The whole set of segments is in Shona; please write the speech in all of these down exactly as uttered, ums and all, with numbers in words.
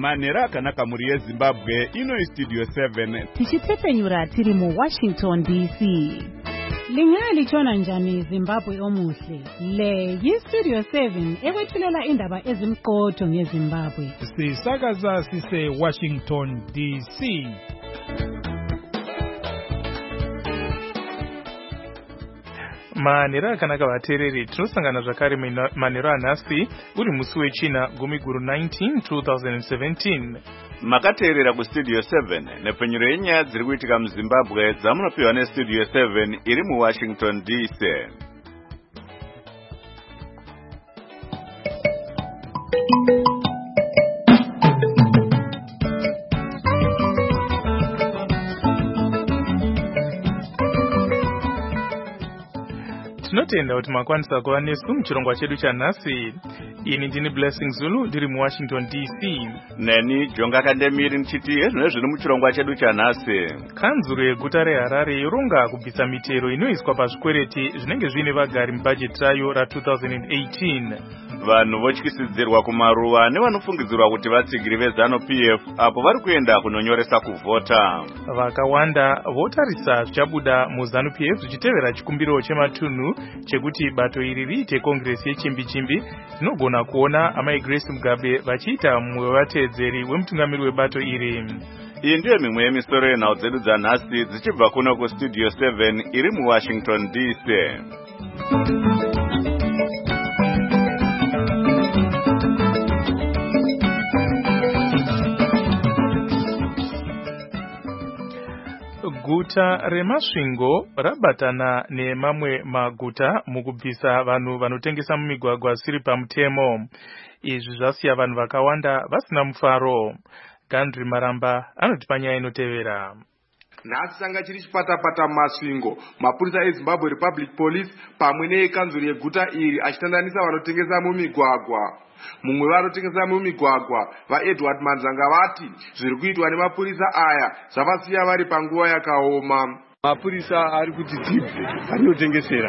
manhero akanaka muri yeZimbabwe. Ino iStudio seven tichitsepenyura tiri mu Washington D C. Lingali chona njani Zimbabwe omuhle. Le yiStudio seven ekwethulela indaba ezimqotho ngeZimbabwe. Sisakaza sise Washington D C. Manhero akanaka vateereri, tinosangana zvakare manhero anhasi uri musi wechina gumi guru nineteen twenty seventeen. Makateerera kuStudio seven nepfenyuro yenyaya dziri kuitika muZimbabwe dzamunopiwa neStudio seven iri muWashington D C. Tinotenda kuti makwanisa kuva nesu muchirongwa chedu chanhasi. Ini ndini Blessing Zulu ndiri muWashington D C. Neni Jonga Kandemiri nchiti ezvino zviri muchirongwa chedu chanhasi. Kanzuro yeguta reHarare yoronga kubvisa mitero inoiswa pazvikwereti zvinenge zvine vagari mubhajeti rayo ra-twenty eighteen. Vanhu votyisidzirwa kumaruva nevanofungidzirwa kuti vatsigiri veZanu-P F apo vari kuenda kunonyoresa kuvhota. Vakawanda votarisa zvichabuda muZanu-P F zvichitevera chikumbiro chematunhu chekuti bato iri riite kongresi yechimbi-chimbi. Tinogona kuona amai Grace Mugabe vachiita mumwe wevateedzeri wemutungamiri webato iri. Iyi ndiyo mimwe yemisoro yenhau dzedu dzanhasi dzichibva kuno kuStudio seven iri muWashington D C. Guta reMasvingo rabatana nemamwe maguta mukubvisa vanhu vanotengesa mumigwagwa siri pamutemo. Izvi zvasiya vanhu vakawanda vasina mufaro. Gandri Maramba anoti panyaya inotevera. Nhasi changa chiri chipatapata muMasvingo, mapurisa eZimbabwe Republic Police pamwe neekanzuro yeguta iri achitandanisa vanotengesa mumigwagwa. Mumwe vanotengesa mumigwagwa vaEdward Manzanga vati zviri kuitwa nemapurisa aya zvavasiya vari panguva yakaoma. Mapurisa ari kuti tibve patinotengesera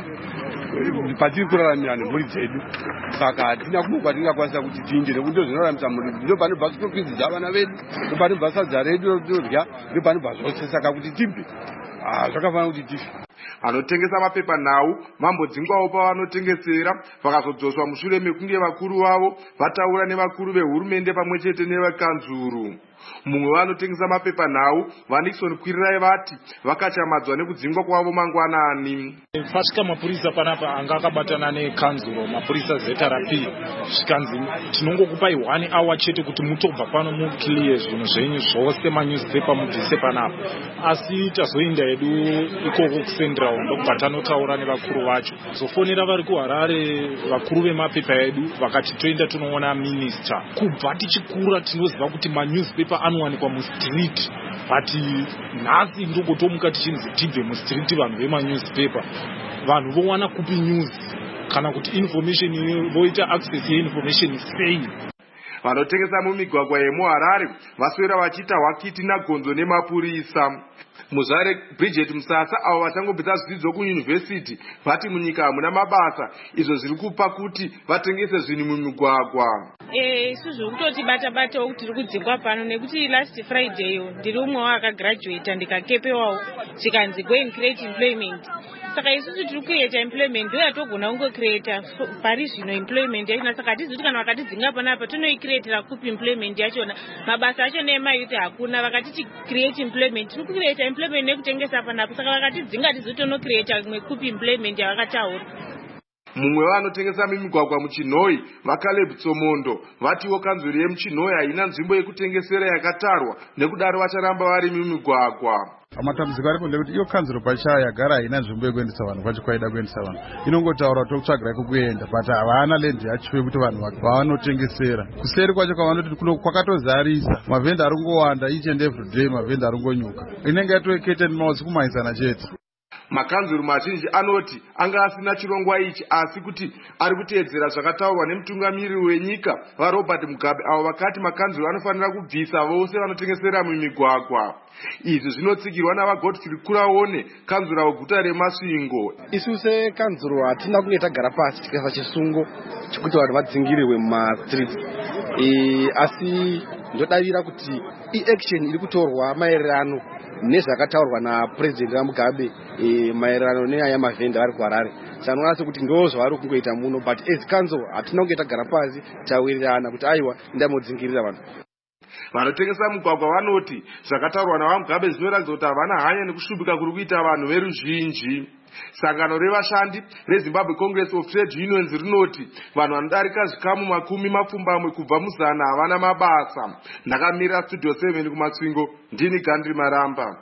patiri kuraramira nemhuri dzedu, saka hatina kumwe kwatingakwanisa kuti tiinde nekuti ndozvinoraramisa mhuri. Ndo panobva sikokwizi dzavana vedu, ndo panobva sadza redu rotorya, ndo panobva zvose, saka kuti tibve zvakafanira kuti tife. Vanotengesa mapepanhau mambodzingwawo pavanotengesera vakazodzoswa mushure mekunge vakuru vavo vataura nevakuru vehurumende pamwe chete nevekanzuru. Mumwe vanotengesa mapepanhau vaNixon Kwirirai vati vakachamadzwa nekudzingwa kwavo mangwanani. Pasvika mapurisa panapa anga akabatana nekanzuro, mapurisa zeta rapi zvikanzi tinongokupai one hour chete kuti mutobva pano mukiliye zvinhu zvenyu zvose manewspaper mubvise panapa. Asi tazoenda hedu ikoko kuCentral ndokubva tanotaura nevakuru vacho. Zofonera vari kuHarare vakuru vemapepa edu vakati toenda tunoona minister. Kubva tichikura tinoziva kuti manewspaper anowanikwa mustreet, but nhasi ndogotomuka tichinzi tibve mustreet vanhu vemanewspaper. Vanhu vowana kupi news kana kuti information voita access yeinformation sei? Vanotengesa mumigwagwa yemuHarare vaswera vachiita hwakiti nagonzo nemapurisa. Muzvare Bridget Musasa avo vachangobvisa zvidzidzo kuyunivhesiti vati munyika hamuna mabasa, izvo zviri kupa kuti vatengese zvinhu mumigwagwa. Eh, isu zviri kutoti bata bata kuti tiri kudzingwa pano nekuti last Friday yo ndiri umwe wakagraduate ndikakepewawo chikanzi go and create employment. Saka isusu tiri kuita employment ndoya togona kungocreata pari zvino employment yachona, saka hatizivi kana vakatidzinga panapa tonoicreatira kupi employment yachona. Mabasa acho nemayuti hakuna, vakatiti create employment tiri kucreata employment nekutengesa panapa, saka vakatidzinga tizotonocreata kupi employment yavakataura. Mumwe vanotengesa mimigwagwa muChinhoi vaCaleb Tsomondo vatiwo kanzuro yemuChinhoi haina nzvimbo yekutengesera yakatarwa, nekudaro vacharamba vari mimigwagwa. Amatambudziko aripo ndekuti iyo kanzuro pachayo yagara haina nzvimbo yekuendesa vanhu pachikwaida kuendesa vanhu. Inongotaura tokutsvagira kukuenda, but havana land yacho yekuti vanhu vavanotengesera. Kuseri kwacho kwavanoti kuno kwakatozarisa, mavhenda ari kungowanda each and every day, mavhenda ari kungonyuka. Inenge yatoekete mausi kumaisana chete. Makanzuru mazhinji anoti anga asina chirongwa ichi, asi kuti ari kuteedzera zvakataurwa nemutungamiriri wenyika vaRobert Mugabe avo vakati makanzuru anofanira kubvisa vose vanotengesera mumigwagwa. Izvi zvinotsigirwa navaGodfrey Kuraone, kanzura weguta reMasvingo. Isu sekanzuro hatina kunge tagara pasi tikaisa chisungo chekuti vanhu vadzingirirwe mumastreet. e, asi ndodavira kuti i-action iri kutorwa maererano nezvakataurwa napresident Mugabe e, maererano nenyaya yamavhenda ari kuHarare. Sanoona sekuti ndo zvavari kungoita muno, but as council hatina kunge tagara pasi tawirirana kuti aiwa ndamodzingirira vanhu. Vanotengesa mugwagwa vanoti zvakataurwa naVaMugabe zvinoratidza kuti havana hanya nekushupika kuri kuita vanhu veruzhinji. Sangano revashandi reZimbabwe Congress of Trade Unions rinoti vanhu vanodarika zvikamu makumi mapfumbamwe kubva muzana havana mabasa. Ndakamirira Studio seven kuMatsvingo, ndini Gandri Maramba.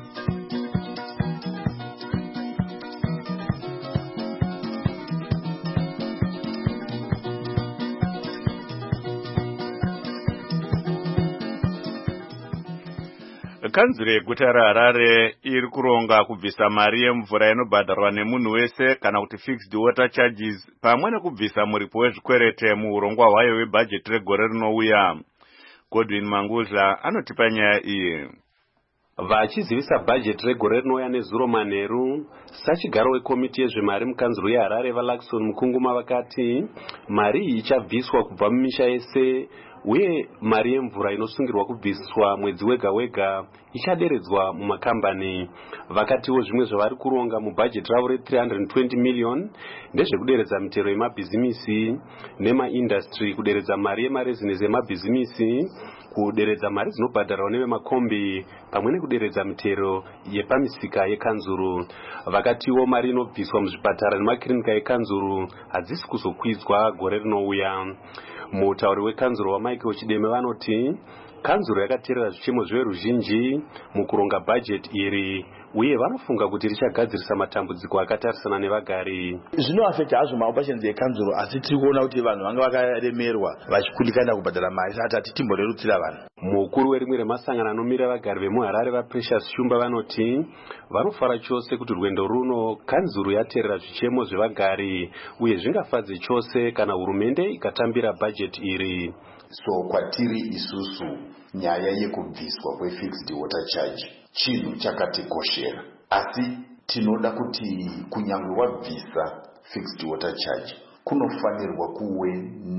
Kanzuro yeguta raHarare iri kuronga kubvisa mari yemvura inobhadharwa nemunhu wese kana kuti fixed water charges pamwe nekubvisa muripo wezvikwerete muurongwa hwayo webhajeti regore rinouya. Godwin Mangudla anotipa nyaya iyi. Vachizivisa bhajeti regore rinouya nezuro manheru, sachigaro wekomiti yezvemari mukanzuro yeHarare vaLaxon Mukunguma vakati mari iyi ichabviswa kubva mumisha yese uye mari yemvura inosungirwa kubviswa mwedzi wega wega ichaderedzwa mumakambani. Vakatiwo zvimwe zvavari kuronga mubhajeti ravo re-three hundred twenty million ndezvekuderedza mitero yemabhizimisi nemaindustry, kuderedza mari yemarezinesi emabhizimisi, kuderedza mari dzinobhadharwa nevemakombi pamwe nekuderedza mitero yepamisika yekanzuru. Vakatiwo mari inobviswa muzvipatara nemakirinika ekanzuru hadzisi kuzokwidzwa gore rinouya. Mutauri wekanzuro waMichael Chideme vanoti kanzuro yakateerera zvichemo zveruzhinji mukuronga bhajeti iri uye vanofunga kuti richagadzirisa matambudziko akatarisana nevagari. Zvinoafekta hazvo maoperations ekanzuro, asi tiri kuona kuti vanhu vanga vakaremerwa vachikundikana kubhadhara mari, saka tati timborerutsira vanhu. Mukuru werimwe remasangano anomira vagari vemuHarare vaPrecious Shumba vanoti vanofara chose kuti rwendo runo kanzuro yateerera zvichemo zvevagari uye zvingafadze chose kana hurumende ikatambira bhajeti iri. So kwatiri isusu nyaya yekubviswa kwefixed water charge chinhu chakatikoshera, asi tinoda kuti kunyange wabvisa fixed water charge kunofanirwa kuwe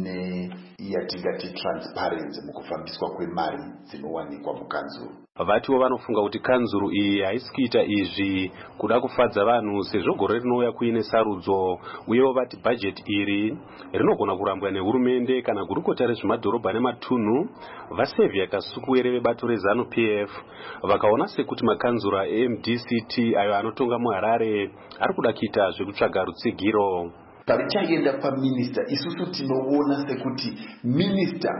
neyatingati transparency mukufambiswa kwemari dzinowanikwa mukanzuro. Vatiwo vanofunga kuti kanzuro iyi haisi kuita izvi kuda kufadza vanhu sezvo gore rinouya kuine sarudzo, uyewo vati bhajeti iri rinogona kurambwa nehurumende kana gurukota rezvemadhorobha nematunhu. Vasevhia Kasukuwere vebato reZanu P F vakaona sekuti makanzuro eM D C T ayo anotonga muHarare ari kuda kuita zvekutsvaga rutsigiro. Parichaenda paminista, isusu tinoona sekuti minista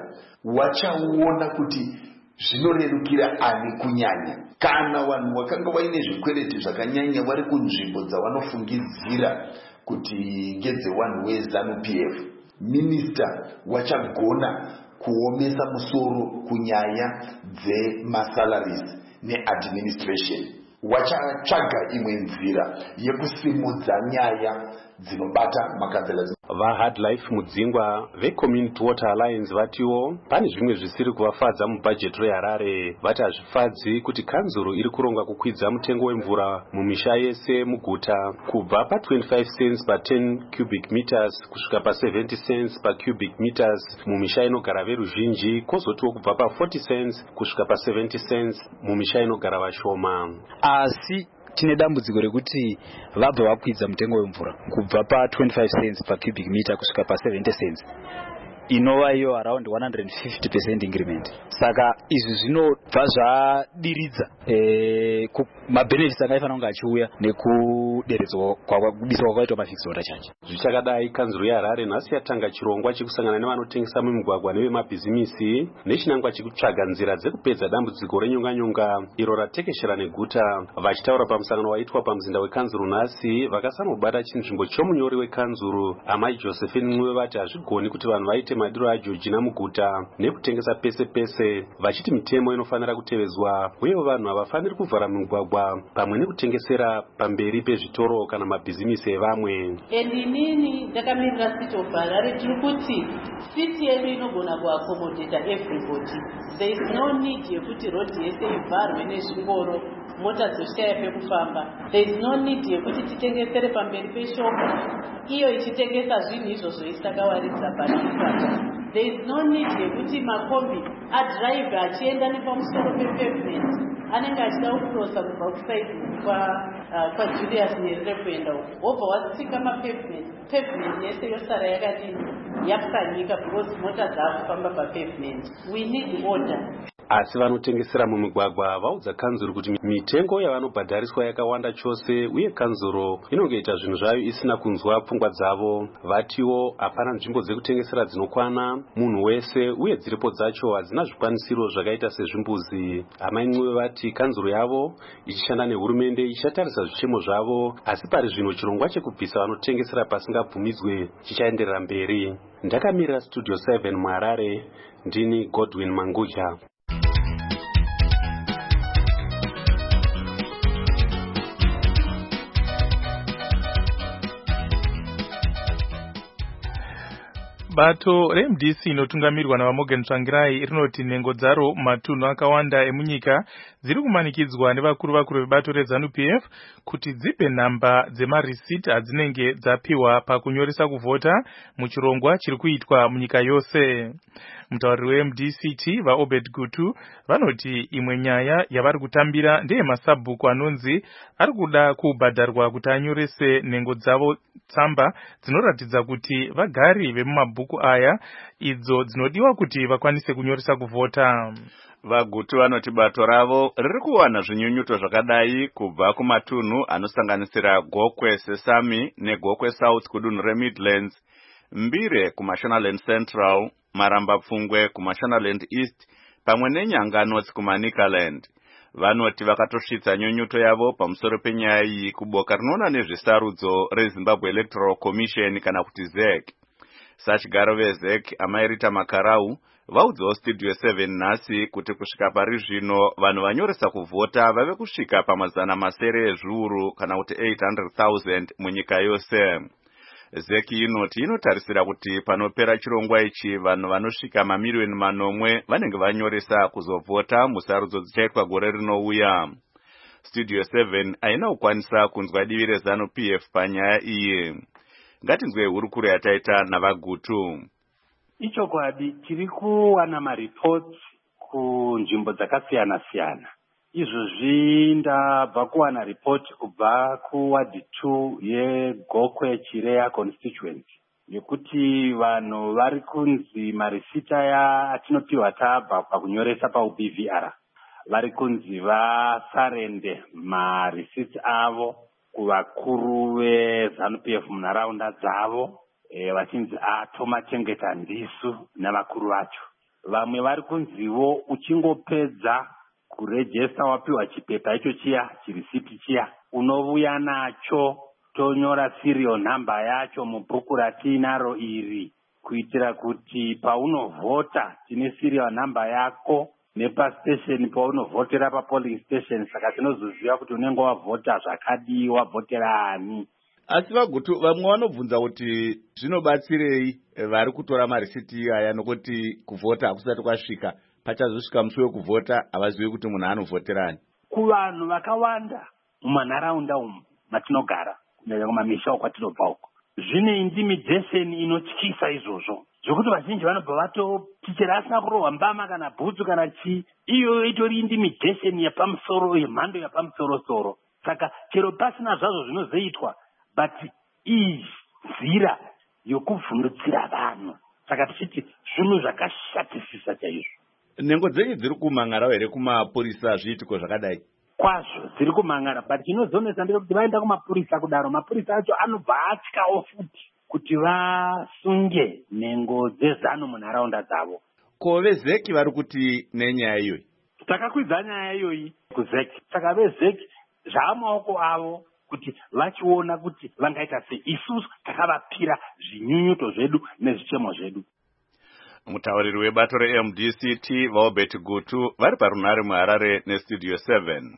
wachaona kuti zvinorerukira ani kunyanya. Kana vanhu vakanga vaine zvikwereti zvakanyanya vari kunzvimbo dzavanofungidzira kuti ngedzevanhu weZanu P F, minista wachagona kuomesa musoro kunyaya dzemasalaries neadministration. Wachatsvaga imwe nzira yekusimudza nyaya dzinobata makanzela. VaHardlife Mudzingwa veCommunity Water Alliance vatiwo pane zvimwe zvisiri kuvafadza mubhajeti reHarare. Vati hazvifadzi kuti kanzuro iri kuronga kukwidza mutengo wemvura mumisha yese muguta kubva pa twenty-five cents per ten cubic meters kusvika pa seventy cents per cubic meters mumisha inogara veruzhinji, kwozotiwo kubva pa forty cents kusvika pa seventy cents mumisha inogara vashoma. Asi tine dambudziko rekuti vabva vakwidza mutengo wemvura kubva pa twenty-five cents per cubic meter kusvika pa seventy cents, inova iyo around one hundred fifty percent increment. Saka izvi zvinobva zvadiridza e, mabenefits angaifanira kunge achiuya nekuderedzwa kubiswa kwaitwa mafixed water charge. Zvichakadai kanzuro yeHarare nhasi yatanga chirongwa chekusangana nevanotengesa mumigwagwa nevemabhizimisi nechinangwa chekutsvaga nzira dzekupedza dambudziko renyonganyonga iro ratekeshera neguta. Vachitaura pamusangano waitwa pamuzinda wekanzuro nhasi, vakasanobata chinzvimbo chomunyori wekanzuro Amai Josephine Mwe vati hazvigoni kuti vanhu vaite madiro aJoji muguta nekutengesa pese pese, vachiti mitemo inofanira kutevezwa uye vanhu havafaniri kuvhara migwagwa pamwe nekutengesera pamberi pezvitoro kana mabhizimisi evamwe. Endinini ndakamirira City of Harare tiri kuti city yedu inogona kuaccommodate everybody. There is no need yekuti road yese ivharwe nezvingoro mota dzoshaya pekufamba. There is no need yekuti titengesere pamberi peshopu iyo ichitengesa zvinhu izvozvo isakawaridza panapa. there is no need yekuti makombi adrive achienda nepamusoro pepavement anenge achida kucrossa kubva kusaidi kwajulius nyerere kuenda uko wobva watsika mapavement pavement yese yosara yakadini yapwanyika because mota dzaakufamba papavement. We need order. Asi vanotengesera mumigwagwa vaudza kanzuro kuti mitengo yavanobhadhariswa yakawanda chose uye kanzuro inongoita zvinhu zvayo isina kunzwa pfungwa dzavo. Vatiwo hapana nzvimbo dzekutengesera dzinokwana munhu wese uye dziripo dzacho hadzina zvikwanisiro zvakaita sezvimbuzi. Hama imwe vati kanzuro yavo ichishanda nehurumende ichatarisa zvichemo zvavo, asi pari zvino chirongwa chekubvisa vanotengesera pasingabvumidzwe chichaenderera mberi. Ndakamirira Studio seven muHarare, ndini Godwin Mangudya. Bato re-M D C inotungamirwa naVamorgan Tsvangirai rinoti nhengo dzaro matunhu akawanda emunyika dziri kumanikidzwa nevakuru vakuru vebato reZANU P F kuti dzipe nhamba dzemarisiti adzinenge dzapiwa pakunyoresa kuvhota muchirongwa chiri kuitwa munyika yose. Mutauriri we-M D C T vaObed Gutu vanoti imwe nyaya yavari kutambira ndeye masabhuku anonzi ari kuda kubhadharwa kuti anyorese nhengo dzavo tsamba dzinoratidza kuti vagari vemumabhuku aya idzo dzinodiwa kuti vakwanise kunyoresa kuvhota. Vagutu vanoti bato ravo riri kuwana zvinyunyuto zvakadai kubva kumatunhu anosanganisira Gokwe Sesame neGokwe South kudunhu reMidlands, Mbire kuMashonaland Central, Maramba Pfungwe kuMashonaland East pamwe neNyanganotsi kuManicaland. Vanoti vakatosvitsa nyunyuto yavo pamusoro penyaya iyi kuboka rinoona nezvesarudzo reZimbabwe Electoral Commission kana kuti Z E C. Sachigaro veZ E C Amairita Makarau vaudzawo Studio seven nhasi kuti kusvika pari zvino vanhu vanyoresa kuvhota vave kusvika pamazana masere ezviuru kana kuti eight hundred thousand munyika yose. Z E C inoti inotarisira kuti panopera chirongwa ichi vanhu vanosvika mamiliyoni manomwe vanenge vanyoresa kuzovhota musarudzo dzichaitwa gore rinouya. Studio seven haina kukwanisa kunzwa divi reZANU P F panyaya iyi. Ngatinzwe hurukuro yataita navagutu. Ichokwadi tiri kuwana mareports kunzvimbo dzakasiyana siyana. Izvozvi ndabva kuwana report kubva kuward two yeGokwe Chireya constituency yekuti vanhu vari kunzi marisiti aya atinopiwa tabva pakunyoresa paU B V R vari kunzi vasarende marisiti avo kuvakuru veZANU P F munharaunda dzavo, e, vachinzi atomachengeta ndisu navakuru vacho. Vamwe vari kunzivo uchingopedza kurejesta wapiwa chipepa icho chiya chirisiti chiya unovuya nacho tonyora serial number yacho mubhuku ratinaro iri kuitira kuti paunovhota tine serial number yako nepastation paunovhotera papolling station, saka tinozoziva kuti unenge wavhota zvakadii, wavhotera ani. Asi vagutu vamwe vanobvunza kuti zvinobatsirei vari kutora marisiti aya nokuti kuvhota hakusati kwasvika, pachazosvika musi wekuvhota havazivi kuti munhu anovhoterani. Kuvanhu vakawanda mumanharaunda umu matinogara kunyanya kumamisha kwatinobva uko, zvine intimidation inotyisa izvozvo zvokuti vazhinji vanobva vatoti chero asina kurohwa mbama kana bhutsu kana chii, iyo itori intimidation yepamusoro, yemhando yepamusoro-soro. Saka chero pasina zvazvo zvinozoitwa, but iyi nzira yokuvhundutsira vanhu. Saka tichiti zvinhu zvakashatisisa chaizvo. Nhengo dzenyu dziri kumangara here kumapurisa zviitiko zvakadai? Kwazvo dziri kumangara, but chinozonetsa ndechekuti vaenda kumapurisa kudaro, mapurisa acho anobva atyawo futi kuti vasunge nhengo dzeZANU munharaunda dzavo. Ko veZ E C vari kuti nenyaya iyoyi? Takakwidza nyaya iyoyi kuZ E C, saka veZ E C zvaamaoko avo kuti vachiona kuti vangaita sei. Isusu takavapira zvinyunyuto zvedu nezvichemo zvedu. Mutauriri webato re-M D C T vaObed Gutu vari parunhare muHarare neStudio seven.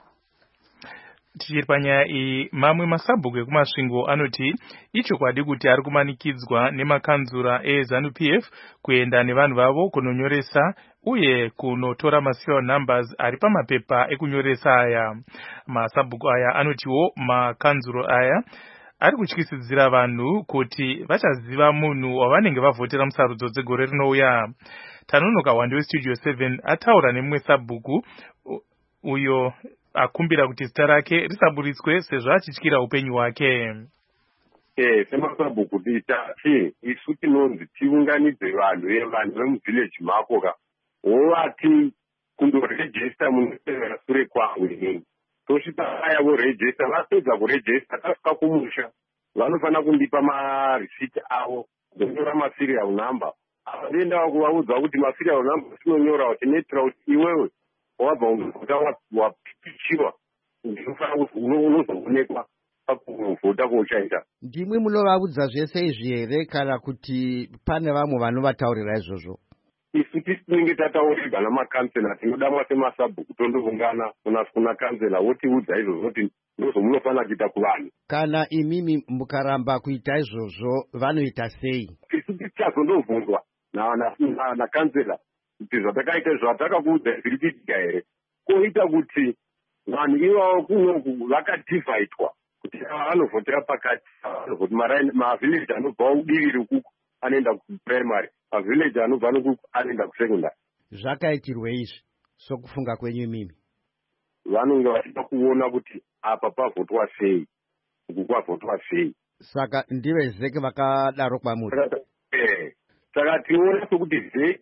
Tichiri panyaya iyi, mamwe masabhuku ekumasvingo anoti ichokwadi kuti ari kumanikidzwa nemakanzura eZANU P F kuenda nevanhu vavo kunonyoresa uye kunotora maserial numbers ari pamapepa ekunyoresa aya. Masabhuku aya anotiwo makanzuro aya ari kutyisidzira vanhu kuti vachaziva munhu wavanenge vavhotera musarudzo dzegore rinouya. Tanunuka Wande westudio seven ataura nemumwe sabhuku uyo akumbira kuti zita rake risaburitswe sezvo achityira upenyu hwake. Eh, semasabhuku titati isu tinonzi tiunganidze vanhu vevanhu vemuvhileji mako ka wovati kundorejista munosevera sure kwangu inini tosvika aya vorejista vapedza kurejista tasvika kumusha vanofanira kundipa marisiti avo ndonyora maserial number avaenda kuvaudza kuti maserial number tinonyora kuti netira kuti iwewe wabva umvota wapichiwa ndinofanira kuti unozoonekwa pakuvhota kouchaita. Ndimwe munovaudza zvese izvi here kana kuti pane vamwe vanovataurira izvozvo? Isu tisinenge tataurirwa namakansela tinoda mwase masabhuku tondoungana kuna kansela wotiudza izvozvo kuti ndozvo munofanira kuita kuvanhu. Kana imimi mukaramba kuita izvozvo vanoita sei? Isu tichazondobvunzwa nakansela kuti zvatakaita izvo atakakuudza zviri kuitika here koita kuti vanhu ivavo kunoku vakadivhaitwa kuti vanovhotera pakati vanovhoti mavhileji anobva udivi rekuku anoenda kuprimary mavhileji anobva nokuku anoenda kusekondary. Zvakaitirwe izvi sokufunga kwenyu imimi? Vanonge vachida kuona kuti apa pavhotwa sei uku kwavhotwa sei. Saka ndive zeke vakadaro kwamuri? Eh, saka tiona sokuti zeke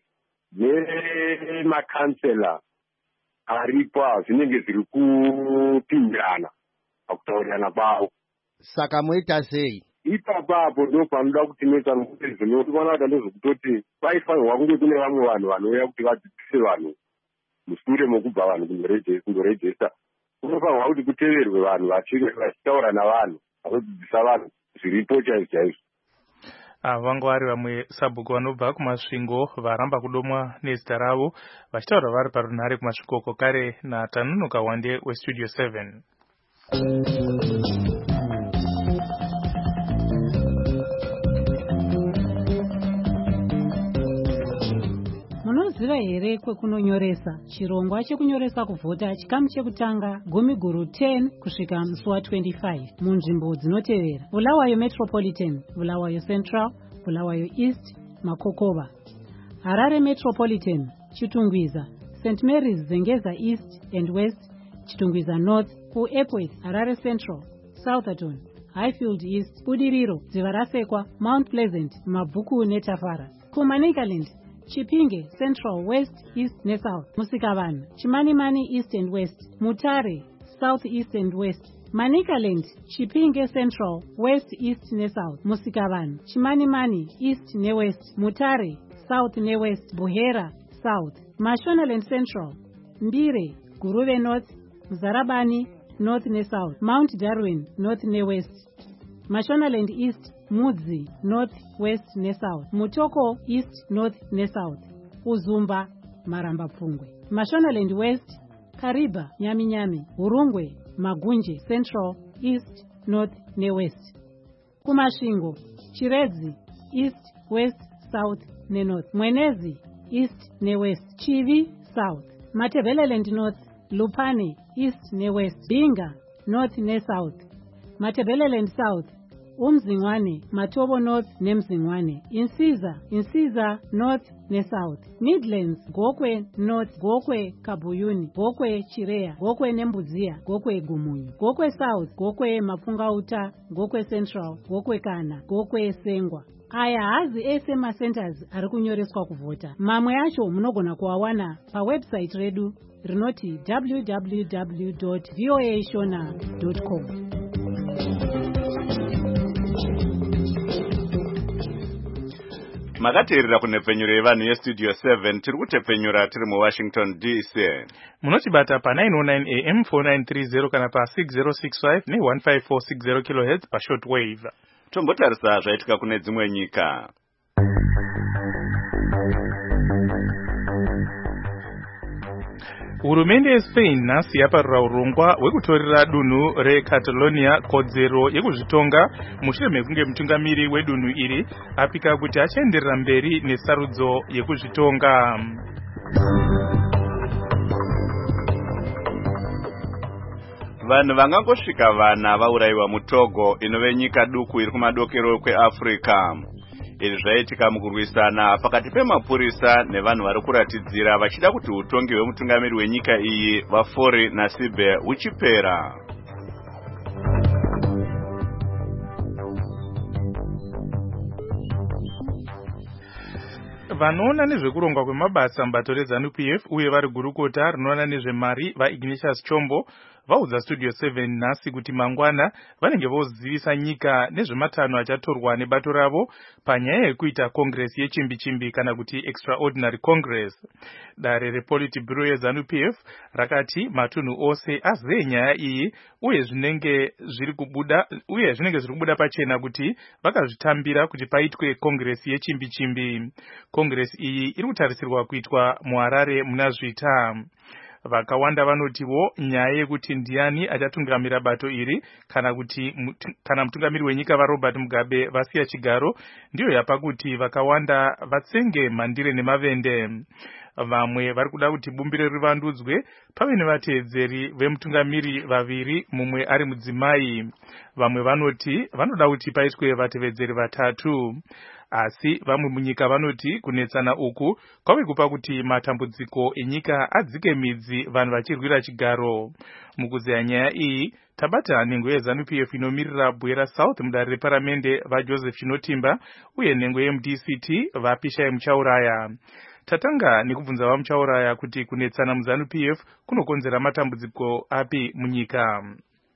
nemakansela aripo zvinenge zviri kupindirana pakutaurirana kwavo. Saka moita sei? Ipapapo ndo panoda kuti noita nokuti zvinoona kuti ndozvokutoti paifanirwa kunge kune vamwe vanhu vanouya kuti vadzidzise vanhu mushure mokubva vanhu kundorejista. Kunofanirwa kuti kuteverwe vanhu vachitaura navanhu vanodzidzisa vanhu zviripo chaizvo chaizvo. Vangu vari vamwe sabhuku vanobva kumasvingo varamba kudomwa nezita ravo vachitaura vari parunhare kumasvikoko kare naTanunuka Wande westudio seven. Munoziva here kwekunonyoresa chirongwa chekunyoresa kuvhota chikamu chekutanga gumi guru ten kusvika musi wa twenty-five munzvimbo dzinotevera: Bulawayo Metropolitan, Bulawayo Central, Bulawayo East, Makokova. Harare Metropolitan, Chitungwiza, Saint Mary's Zengeza East and West, Chitungwiza North, ku Epworth, Harare Central, Southampton, Highfield East, Budiriro, Dzivarasekwa, Mount Pleasant, Mabvuku neTafara. Ku Manicaland, Chipinge Central, West, East ne South, Musikavanhu, Chimanimani East and West, Mutare South, East and West. Manicaland, Chipinge Central, West, East ne South, Musikavanhu, Chimanimani East ne West, Mutare South ne West, Buhera South. Mashonaland Central, Mbire, Guruve North, Mzarabani North ne South, Mount Darwin North ne West. Mashonaland East, Mudzi North, West ne South, Mutoko East, North ne South, Uzumba Maramba Pfungwe. Mashonaland West, Kariba Nyami Nyami, Urungwe Magunje Central, East, North ne West. Kumashingo, Chiredzi East, West, South ne North, Mwenezi East ne West, Chivi South, Matebeleland North, Lupane East ne West, Binga North ne South, Matebeleland South, Umzingwane, Matobo North neMzingwane, Insiza, Insiza North ne South, Midlands, Gokwe North, Gokwe Kabuyuni, Gokwe Chirea, Gokwe Nembuzia, Gokwe Gumunyu, Gokwe South, Gokwe Mapungauta, Gokwe Central, Gokwe Kana, Gokwe Sengwa. Aya hazi ese macenters ari kunyoreswa kuvhota. Mamwe acho munogona kuawana pawebsite redu rinoti w w w dot voa shona dot com. Makateerera kunepfenyuro yevanhu yestudio seven tiri kutepfenyura tiri muWashington D C. Munotibata pa nine oh nine A M four nine three zero kana pa six zero six five ne one five four six zero kilohertz pa shortwave. Tombotarisa zvaitika kune dzimwe nyika. Hurumende yeSpain nhasi yaparura urongwa hwekutorera dunhu reCatalonia kodzero yekuzvitonga mushure mekunge mutungamiri wedunhu iri apika kuti achaenderera mberi nesarudzo yekuzvitonga. vanhu vangangosvika vana vaurayiwa muTogo inove nyika duku iri kumadokero kweAfrica. Izvi zvaitika mukurwisana pakati pemapurisa nevanhu vari kuratidzira vachida kuti utongi hwemutungamiri wenyika iyi vaFori Nasibe huchipera. Vanoona nezvekurongwa kwemabasa mubato reZANU-P F uye vari gurukota rinoona nezvemari vaIgnatius Chombo vaudza Studio seven nhasi kuti mangwana vanenge vozivisa nyika nezvematanho achatorwa nebato ravo panyaya yekuita Congress yechimbi-chimbi kana kuti Extraordinary Congress. Dare rePolitburo yeZANU-P F rakati matunhu ose azive nyaya iyi uye zvinenge zviri kubuda uye zvinenge zviri kubuda pachena kuti vakazvitambira kuti paitwe Congress yechimbi-chimbi. Congress iyi iri kutarisirwa kuitwa muHarare muna Zvita. Vakawanda vanotiwo nyaya yekuti ndiani achatungamira bato iri kana kuti kana mutungamiri wenyika vaRobert Mugabe vasiya chigaro ndiyo yapa kuti vakawanda vatsenge mandire nemavende. Vamwe vari kuda kuti bumbiro rivandudzwe pave nevateedzeri vemutungamiri vaviri mumwe ari mudzimai. Vamwe vanoti vanoda kuti paitwe vatevedzeri vatatu. Asi vamwe munyika vanoti kunetsana uku kwave kupa kuti matambudziko enyika adzike midzi vanhu vachirwira chigaro. Mukuzeya nyaya iyi tabata nhengo yeZANU-P F inomirira Bwera South mudare reparamende vaJoseph Chinotimba uye nhengo yemuD C T vaPishai Muchauraya. Tatanga nekubvunza vaMuchauraya kuti kunetsana muZANU-P F kunokonzera matambudziko api munyika.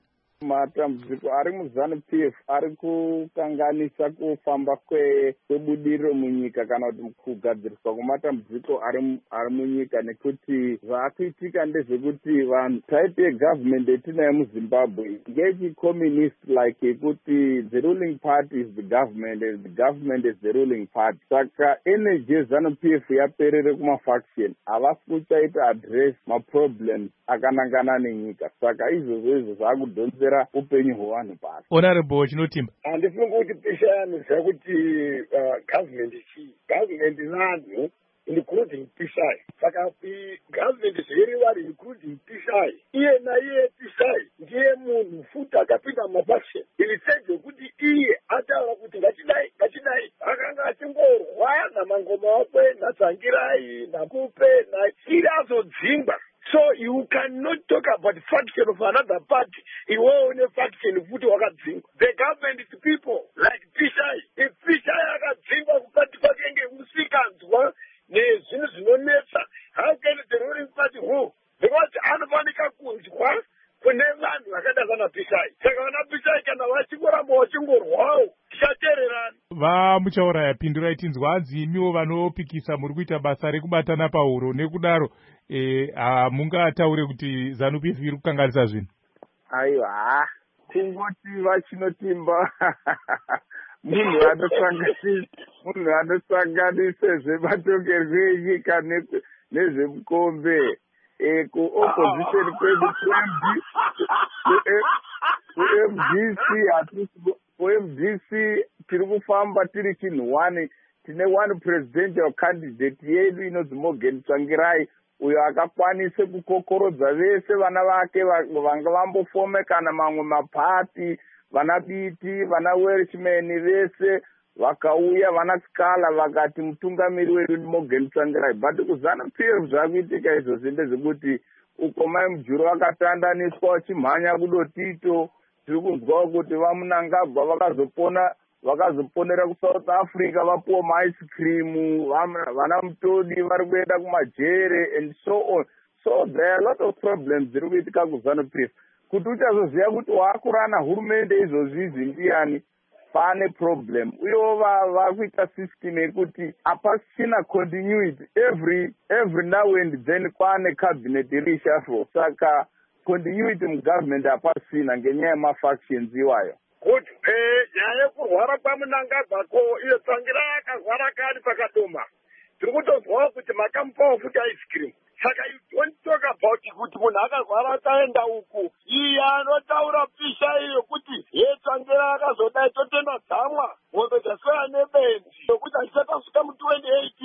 Matambudziko ari muZANU-P F ari kukanganisa kufamba kwebudiriro munyika kana kuti kugadziriswa kwematambudziko ari ari munyika nekuti zvaakuitika ndezvekuti vanhu type yegovernment yetinayo muZimbabwe ngechi-communist like yekuti the ruling party is the government and the government is the ruling party. Saka energy yeZANU-P F yaperere kumafaction havasi kuchaita address maproblems akanangana nenyika. Saka izvozvo izvo zvakudhonzera upenyu hwevanhu pasi. Honorable Chinotimba, handifungi kuti Pisha anoziva kuti government chii. Government vanhu including Pishai. Saka government zviri vari including Pishai. Iye naiye Pishai ndiye munhu futi akapinda mafaction. Ilisedzo kuti iye ataura kuti ngachidai ngachidai akanga achingorwa namangoma akwe naTsangirai naKupe naIri azodzingwa. So you cannot talk about faction of another party. You own a faction futi wakadzingwa. The government is people like Pishai. If Pishai akadzingwa kukati kwakenge musikanzwa nezvinhu zvinonetsa, how can the ruling party who? Because anofanika kunzwa kune vanhu vakada sana Pishai. Saka vana Pishai kana vachingoramba vachingorwawo tichateererana. VaMuchauraya pindurai tinzwa hanzi imiwo vanopikisa muri kuita basa rekubatana pahuro nekudaro eh hamungataure kuti ZANU-P F iri kukanganisa zvinhu. Aiwa, tingoti vaChinotimba munhu anosanganisa munhu anosanganisa zvematongero enyika nezvemukombe. Eh, ku-opposition kwedu ku-M D C hatisi ku-M D C tiri kufamba tiri chinhu one. Tine one presidential candidate yedu inonzi Morgan Tsvangirai uyo akakwanise kukokorodza vese vana vake vanga vambofome kana mamwe mapati vana Biti vana Welshman vese vakauya vana Skala vakati mutungamiri wedu ni Morgan Tsvangirai. But kuZANU-P F zvakuitika izvozvi ndezvekuti uko mai mujuru vakatandaniswa vachimhanya kudotito. Tiri kunzwawo kuti vaMunangagwa vakazopona vakazoponera kuSouth Africa vapuwa maice cream, vana Mutodi vari kuenda kumajere and so on. So there are a lot of problems dziri kuitika kuZANU-P F. Kuti uchazoziva kuti waakurana hurumende izvozvizi ndiani pane problem. Uyo vakuita system yekuti hapasina continuity every every now and then kwane cabinet reshuffle. Saka continuity mugovernment hapasina ngenyaya yemafactions iwayo. Kuti nyaya yekurwara kwaMunangagwa ko iyo Tsvangirai akarwara kari pakadoma. Tiri kutozwawo kuti makamupawo futi ice cream. Saka you don't talk about kuti munhu akarwara akaenda uku. Iye anotaura Pisha iyo kuti ye Tsvangirai akazodai totenda dzamwa ngombe dzaswera nebenzi yokuti achichatasvika mu twenty eighteen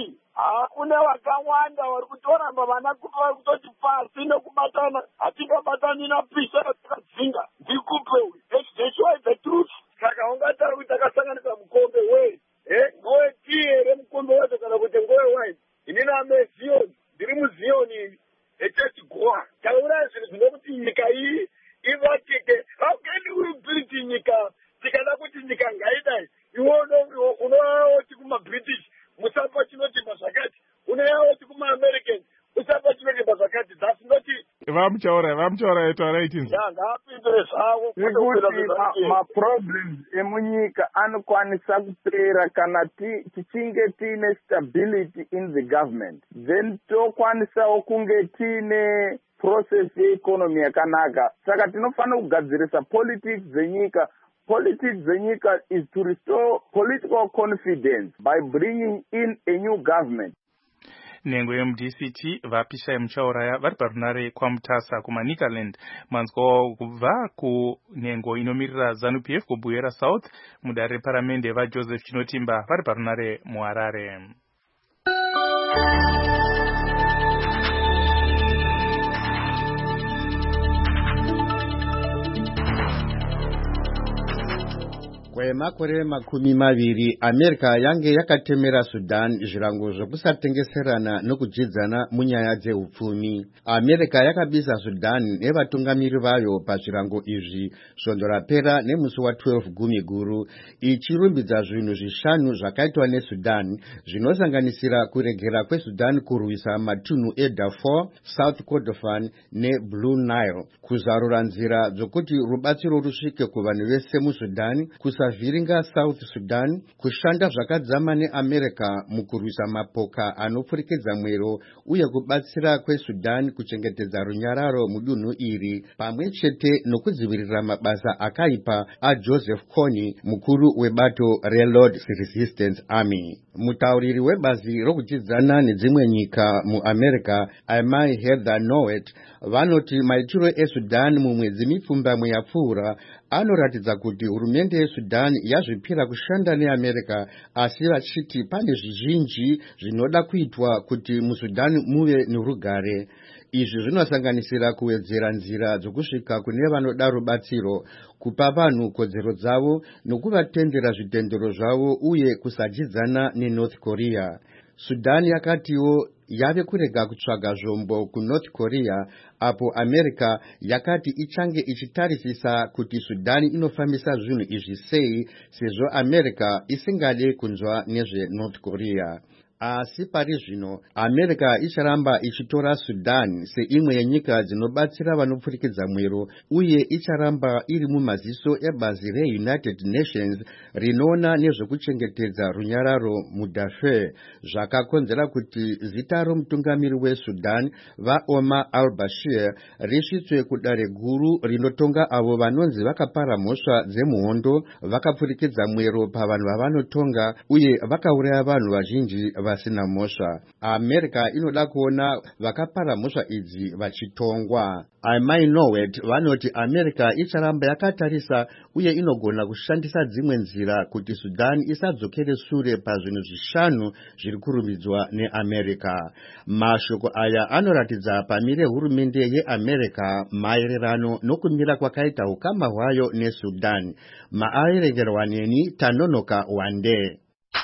kune vakawanda vari kutoramba vana kupa vari kutoti pasi nekubatana hatingabatani napisa takadzinga ndikupe that's the truth. Saka ungatara kuti takasanganisa mukombe wei ngowe tii here mukombe wacho kana kuti ngowe wine. Inini ameziyoni ndiri muziyoni echechigoa taura zvinhu zvinokuti nyika iyi ivakike. How can we build nyika tikada kuti nyika ngaidai iwe unoyaoti kumabritish musapa chinotimba zvakati unoyaoti kumaamerican usapa chinotimba zvakati. That's not it. vamuchaura vamuchaura etaura itinzi ngapindure zvavo kuti maproblems emunyika anokwanisa kupera kana tichinge tiine stability in the government, then tokwanisawo kunge tiine process yeeconomy yakanaka. Saka tinofanira kugadzirisa politics dzenyika. Politics dzenyika is to restore political confidence by bringing in a new government. nhengo yeMu D C T vapisha muchauraya vari parunare kwamutasa kumaNicaland. manzwa kubva kunhengo inomirira ZANU P F kubuyera South mudare reparamende vaJoseph Chinotimba vari parunare muHarare. Kwemakore makumi maviri America yange yakatemera Sudan zvirango zvokusatengeserana nokujidzana munyaya dzeupfumi. America yakabisa Sudan nevatungamiri vayo pazvirango izvi svondo rapera nemusi wa12 gumi guru ichirumbidza zvinhu zvishanu zvakaitwa neSudan zvinosanganisira kuregera kweSudan kurwisa matunhu eDarfur, South Kordofan neBlue Nile, kuzarura nzira dzokuti rubatsiro rusvike kuvanhu vese muSudan, kusavhiringa South Sudan, kushanda zvakadzama neAmerica mukurwisa mapoka anopfurikidza mwero uye kubatsira kweSudan kuchengetedza runyararo mudunhu iri, pamwe chete nokudzivirira mabasa akaipa aJoseph Kony, mukuru webato reLord Resistance Army. Mutauriri webazi rokujidzana nedzimwe nyika muAmerica, Amai Heather Nauert, vanoti maitiro eSudan mumwedzi mipfumbamwe yapfuura anoratidza kuti hurumende yeSudan yazvipira kushanda neAmerica, asi vachiti pane zvizhinji zvinoda kuitwa kuti muSudan muve nerugare. Izvi zvinosanganisira kuwedzera nzira dzokusvika kune vanoda rubatsiro, kupa vanhu kodzero dzavo nokuvatendera zvitendero zvavo uye kusajidzana neNorth Korea. Sudan yakatiwo yave kurega kutsvaga zvombo kuNorth Korea, apo America yakati ichange ichitarisisa kuti Sudan inofambisa zvinhu izvi sei sezvo America isingade kunzwa nezveNorth Korea. Asi pari zvino America icharamba ichitora Sudan seimwe yenyika dzinobatsira vanopfurikidza mwero uye icharamba iri mumaziso ebazi reUnited Nations rinoona nezvekuchengetedza runyararo muDarfur, zvakakonzera kuti zita romutungamiri weSudan vaOmar al-Bashir risvitswe kudare guru rinotonga avo vanonzi vakapara mhosva dzemuhondo, vakapfurikidza mwero pavanhu vavanotonga uye vakauraya vanhu vazhinji vasina mhosva. America inoda kuona vakapara mhosva idzi vachitongwa. Amai Nauert vanoti America icharamba yakatarisa uye inogona kushandisa dzimwe nzira kuti Sudan isadzokere sure pazvinhu zvishanu zviri kurumbidzwa neAmerica. Mashoko aya anoratidza pamire hurumende yeAmerica maererano nokumira kwakaita ukama hwayo neSudan. Maaerengerwa neni Tanonoka Wande.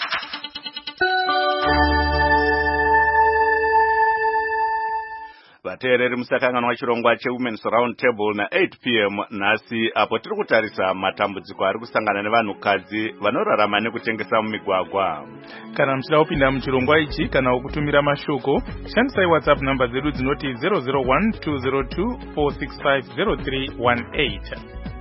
vateereri musakanganwa chirongwa cheWomen's Round Table na eight p m nhasi, apo tiri kutarisa matambudziko ari kusangana nevanhukadzi vanorarama nekutengesa mumigwagwa. Kana muchida kupinda muchirongwa ichi kana kutumira mashoko, shandisai WhatsApp namba dzedu dzinoti zero zero one two zero two four six five zero three one eight.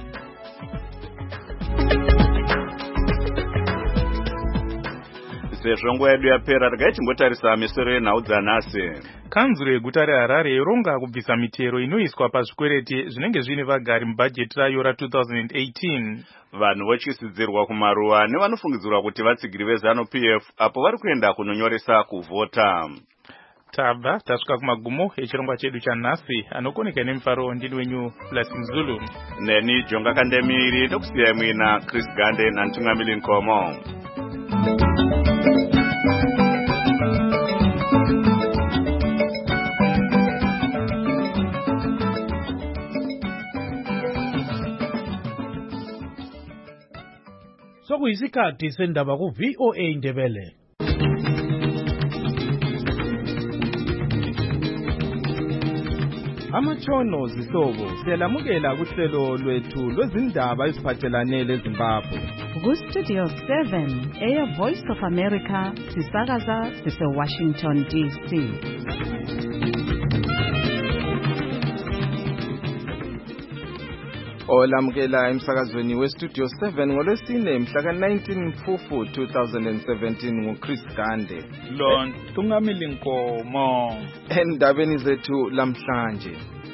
Sezvo nguva yedu yapera, regai timbotarisa misoro yenhau dzanhasi. Kanzuro yeguta reHarare yoronga kubvisa mitero inoiswa pazvikwereti zvinenge zvine vagari mubhajeti rayo ra-twenty eighteen. Vanhu votyisidzirwa kumaruwa nevanofungidzirwa kuti vatsigiri veZANU P F apo vari kuenda kunonyoresa kuvhota. Tabva tasvika kumagumo echirongwa chedu chanhasi. Anokoneka nemufaro ndini wenyu Blessing Zulu. Neni Jonga Kandemiri ndokusiyai mwina Chris Gande naNtungamiri Nkomo. sekuyisikhathi sendaba ku-V O A Ndebele. Amatshono zihlobo siyalamukela kuhlelo lwethu lwezindaba eziphathelane leZimbabwe. Ku-Studio seven, Air Voice of America, sisakaza sise-Washington D C. Olamukela emsakazweni we-Studio seven ngolwesine mhla ka-nineteen Mfufu two thousand seventeen nguChris Gande. Lon Tungamili Nkomo. Endabeni zethu lamhlanje.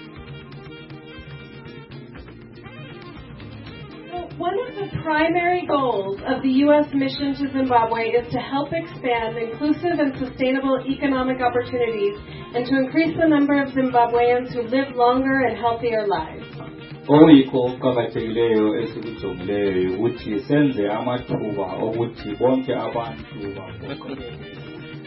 One of the primary goals of the U S mission to Zimbabwe is to help expand inclusive and sustainable economic opportunities and to increase the number of Zimbabweans who live longer and healthier lives. Oyikho kuqakathekileyo esikujongileyo ukuthi senze amathuba okuthi bonke abantu bakhululeke.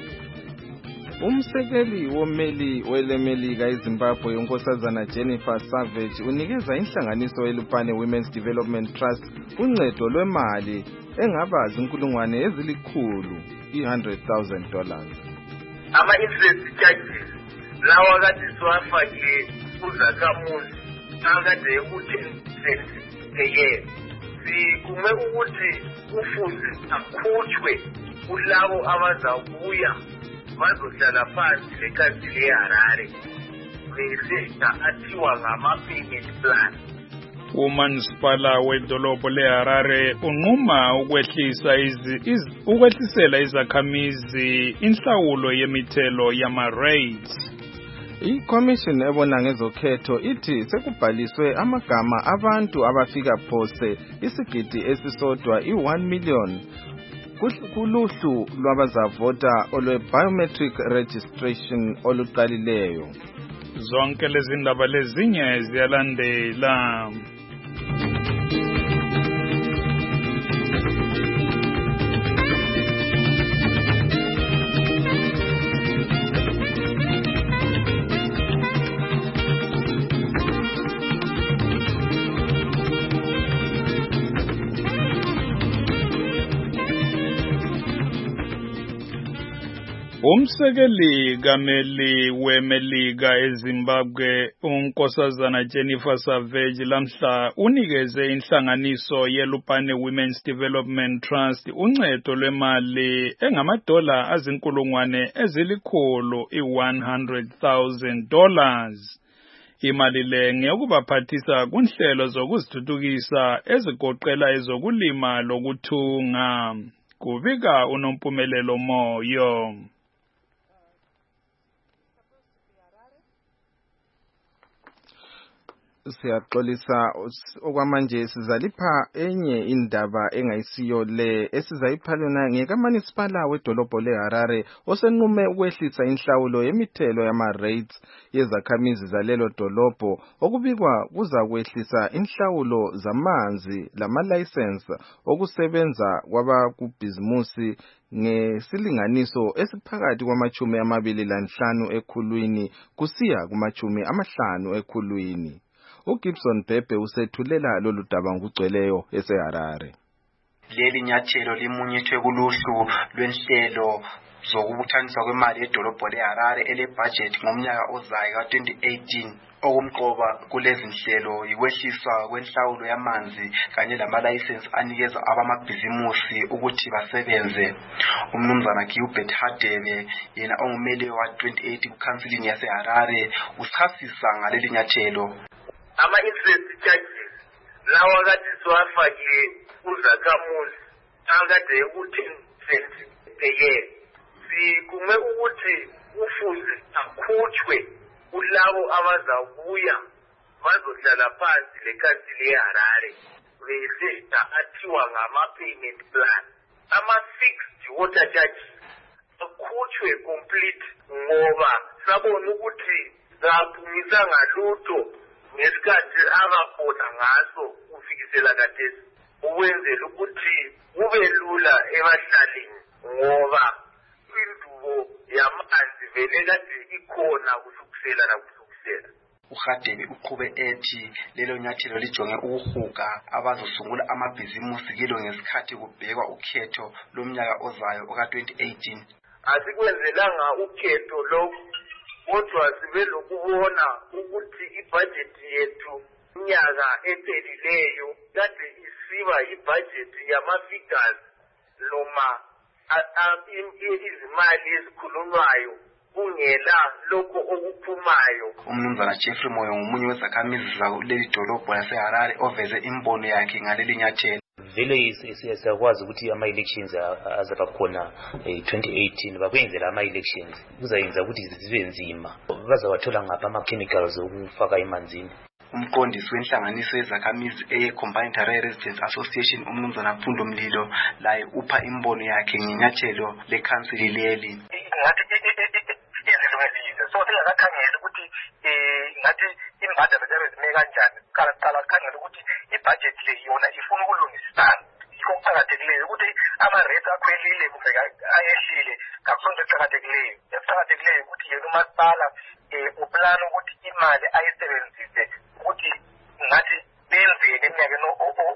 Umsekeli womeli welemelika eZimbabwe unkosazana Jennifer Savage unikeza inhlanganiso eLupane Women's Development Trust uncedo lwemali engaba zinkulungwane ezilikhulu one hundred thousand dollars. Ama interest charges lawa kade siwafake kuzakhamuzi akade u-ten percent per sikume ukuthi kufuze akhutshwe kulabo abazakuya bazohlala phansi lekhansile yeHarare beseta athiwa ngama-payment plan. Umasipala wedolobho leHarare unquma ukwehlisa izi ukwehlisela izakhamizi inhlawulo yemithelo yama-rates. I-Commission ebona ngezokhetho ithi sekubhaliswe amagama abantu abafika phose isigidi esisodwa i-one million kuluhlu lwabazavota olwe-biometric registration oluqalileyo. Zonke lezi ndaba lezinye ziyalandela. Umsekeli kameli wemelika eZimbabwe unkosazana Jennifer Savage lamhla unikeze inhlanganiso yeLupane Women's Development Trust uncedo lwemali engamadola azinkulungwane ezilikhulu i-one hundred thousand dollars. Imali le ngeyokubaphathisa kunhlelo zokuzithuthukisa ezigoqela ezokulima lokuthunga. Kubika unompumelelo Moyo. Siyaxolisa okwamanje sizalipha enye indaba engayisiyo le esizayiphalana ngekaManisipala wedolobho leHarare osenqume ukwehlisa inhlawulo yemithelo yama-rates yezakhamizi zalelo dolobho okubikwa kuzakwehlisa inhlawulo zamanzi lama-license okusebenza kwabakubhizimusi ngesilinganiso esiphakathi kwamachumi amabili lanhlanu ekhulwini kusiya kumachumi amahlanu ekhulwini. uGibson Bhebhe usethulela lolu daba ngokugcweleyo eseHarare. Leli nyathelo limunyethwe kuluhlu lwenhlelo zokubuthaniswa kwemali edolobho leHarare elebudget ngomnyaka ozayo ka twenty eighteen. Okumqoba kulezi nhlelo yikwehliswa kwenhlawulo yamanzi kanye lama-license anikeza abamabhizimusi ukuthi basebenze. Umnumzana Gilbert Hadebe yena ongumele wa twenty eight kuKhansilini yaseHarare usichasisa ngaleli nyathelo. Ama-interest charges lawa kade siwafake kuzakhamuzi akade u-ten percent per year sikume ukuthi kufuze akhutshwe kulabo abazakuya bazohlala phansi lekhansile yeHarare beseta athiwa ngama-payment plan. Ama-fixed water charges akhutshwe complete ngoba sabona ukuthi zaphumisa ngalutho ngesikhathi ababona ngaso kufikisela kathesi ukwenzela ukuthi kube lula ebahlalini ngoba indubo yamanzi vele kade ikhona kusukusela nakusukusela. uRadebe uqhube ethi lelo nyathelo lijonge ukuhuga abazosungula amabhizimusi kilo ngesikhathi kubhekwa ukhetho lomnyaka ozayo oka twenty eighteen. Asikwenzelanga ukhetho lokho kodwa sibe lokubona ukuthi ibudget yethu unyaka ephelileyo kade isiba ibudget yama-figures noma izimali ezikhulunywayo kungela lokho okuphumayo. Umnumzana Jeffrey Moyo ngomunye wezakhamizi zakuleli dolobho laseHarare oveze imbono yakhe ngaleli nyathelo. Vele siyakwazi ukuthi ama-elections azaba khona twenty eighteen bakwenzela ama-elections kuzayenza ukuthi zibe nzima. Bazawathola ngapha ama-chemicals okufaka emanzini. Umqondisi wenhlanganiso yezakhamizi eye-Combined Harare Residents Association umnumzana Mfundo Mlilo laye upha imbono yakhe ngenyathelo lekhansili leli. Ngathi izinto ngezinto so singakakhangela ukuthi ngathi imbadalo zabe zime kanjani qala qala khangela ukuthi ibudget le yona ifuna ukulungisana. Yikho kuqakathekileyo ukuthi ama-rates akhwelile kumbe ayehlile kakusonto eqakathekileyo. Eqakathekileyo ukuthi yena umasipala uplana ukuthi imali ayisebenzise ukuthi ngathi benzeni eminyakeni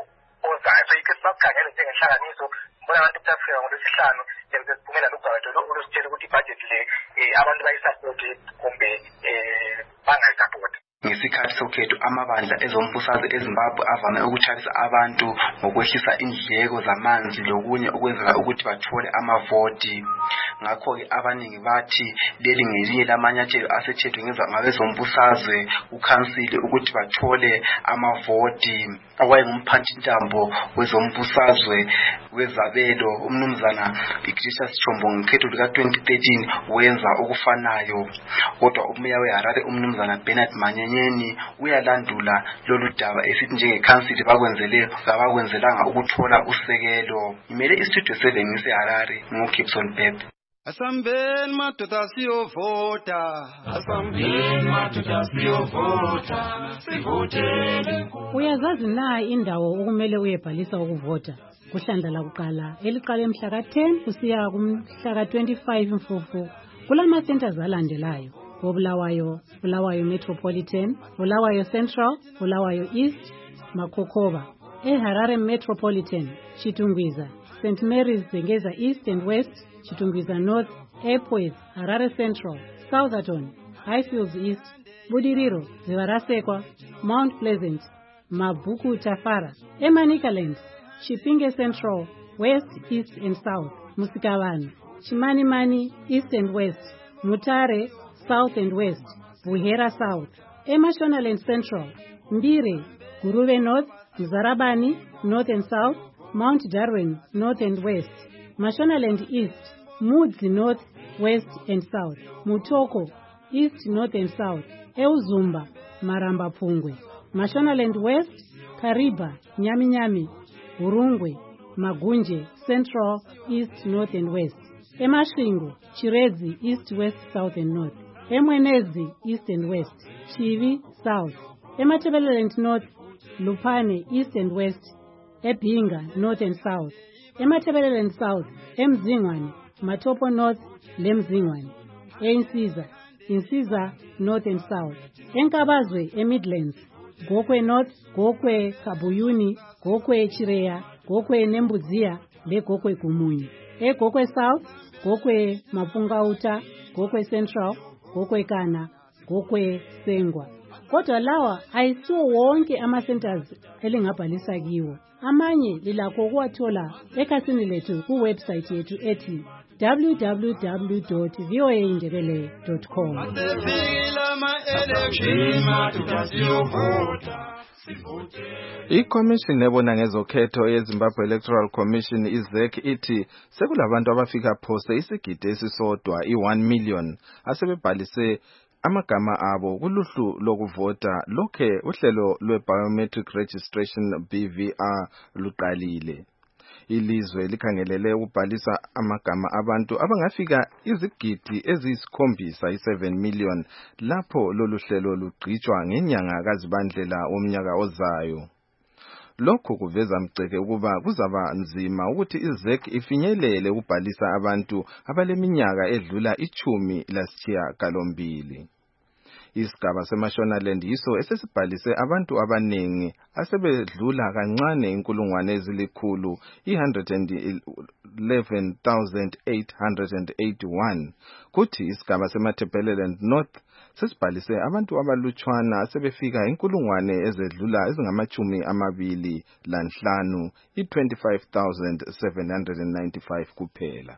ozayo. So yikho sibakhangele njengenhlanganiso mbona abantu kutafika ngolwesihlanu lenze siphumela lugwaqo olusitshela ukuthi ibudget le abantu bayisapoti kumbe bangayisapoti. Ngesikhathi sokhetho amabandla ezombusazwe eZimbabwe avame ukuthalisa abantu ngokwehlisa indleko zamanzi lokunye ukwenzela ukuthi bathole amavoti. Ngakho-ke abaningi bathi leli ngelinye lamanyathelo asethethwe ngabezombusazwe ukhansili ukuthi bathole amavoti. Owayengumphathintambo wezombusazwe wezabelo umnumzana Ignatius Chombo ngekhetho lika twenty thirteen wenza okufanayo. Kodwa umeya weHarare umnumzana Bernard Manyenyeni uyalandula lolu daba esithi njengekhansili bakwenzele abakwenzelanga ukuthola usekelo. Imele istudio seven ngiseHarare ngoGibson Pep. Asambeni madoda siyovota, asambeni madoda siyovota, sivoteni. Uyazazi na indawo okumele uyebhalisa ukuvota? Kuhlandla kuqala eliqala emhla ka ten kusiya kumhla ka twenty-five Mfumfu kulama centers alandelayo: Bulawayo, Bulawayo Metropolitan, Bulawayo Central, Bulawayo East, Makokoba. eHarare Metropolitan, Chitungwiza, Saint Mary's Zengeza East and West, Chitungwiza North, Airport, Harare Central, Southerton, Highfields East, Budiriro, Zivarasekwa, Mount Pleasant, Mabuku Tafara, Emanikaland, Chipinge Central, West, East and South, Musikawani, Chimanimani, East and West, Mutare, South and West, Buhera South, Emashonaland Central, Mbire, Guruve North, Mzarabani, North and South, Mount Darwin, North and West, Mashonaland East, Mudzi North, West and South, Mutoko, East, North and South, Euzumba, Maramba Pungwe, Mashonaland West, Kariba, Nyami Nyami, Urungwe, Magunje, Central, East, North and West, Emashingo, Chirezi, East, West, South and North, Emwenezi, East and West, Chivi, South, Ematebeleland North, Lupane, East and West, Epinga, North and South, Ematebeleland South, Emzingwane, Matopo North, Lemzingwane, Einsiza, Insiza, North and South, Enkabazwe, Emidlands, Gokwe North, Gokwe Kabuyuni, Gokwe Chireya, Gokwe Nembuzia, Le Gokwe Kumunyi, E Gokwe South, Gokwe Mapungauta, Gokwe Central, Gokwe Kana, Gokwe Sengwa. Kodwa lawa ayisiwo wonke ama-centers elingabhalisa kiwo. Amanye lilakho ukuwathola ekhasini lethu kuwebsite yethu ethi w w w dot v o a indebele dot com. iCommission ebona ngezokhetho yeZimbabwe Electoral Commission I Z E C ithi sekulabantu abafika phose isigidi esisodwa i one million asebebhalise amagama abo kuluhlu lokuvota lokhe uhlelo lwe-Biometric Registration B V R luqalile. Ilizwe likhangelele ukubhalisa amagama abantu abangafika izigidi eziyisikhombisa i seven million lapho lolu hlelo lugqitshwa ngenyanga kaZibandlela womnyaka ozayo. Lokhu kuveza mceke ukuba kuzaba nzima ukuthi I Z E C ifinyelele ukubhalisa abantu abaleminyaka edlula ichumi lasitshiya galombili. Isigaba seMashonaland yiso esesibhalise abantu abaningi asebedlula kancane inkulungwane ezilikhulu one hundred eleven thousand eight hundred eighty-one. Kuthi isigaba seMatabeleland North sesibhalise abantu abalutshwana asebefika inkulungwane ezedlula ezingamachumi amabili lanhlanu i-twenty-five thousand seven hundred ninety-five kuphela.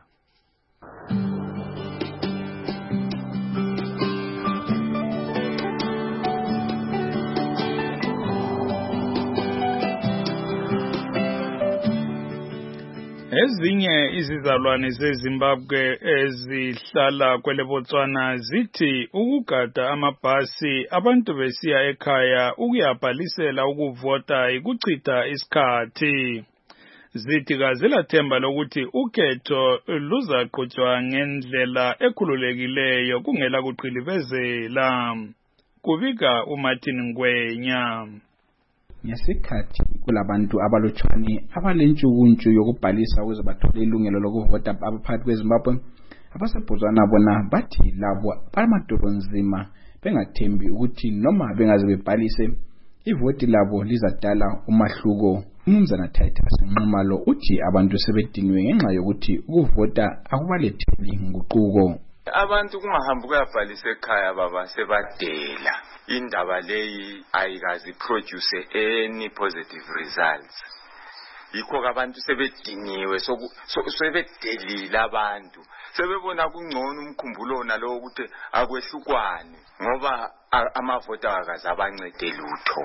Ezinye izizalwane zeZimbabwe ezihlala kwele Botswana zithi ukugada amabhasi abantu besiya ekhaya ukuyabhalisela ukuvota ikuchitha isikhathi. Zithi kazilathemba lokuthi ukhetho luzaqhutshwa ngendlela ekhululekileyo kungela kuqilibezela. Kubika uMartin Ngwenya. Ngesikhathi kulabantu abalutshwane abalentshukuntshu yokubhalisa ukuze bathole ilungelo lokuvota abaphakathi kweZimbabwe, abaseBotswana bona bathi labo bamadolo nzima bengathembi ukuthi noma bengaze bebhalise ivoti labo lizadala umahluko. Umnumzana Titus Nxumalo uthi abantu sebediniwe ngenxa yokuthi ukuvota akubaletheli nguquko. Abantu kungahambi kuyabhalisa ekhaya baba sebadela. Indaba leyi ayikazi produce any positive results. Yikho abantu sebediniwe sebedelile abantu. Sebebona kungcono umkhumbulo nalo ukuthi akwehlukwane ngoba amavota akaze abancede lutho.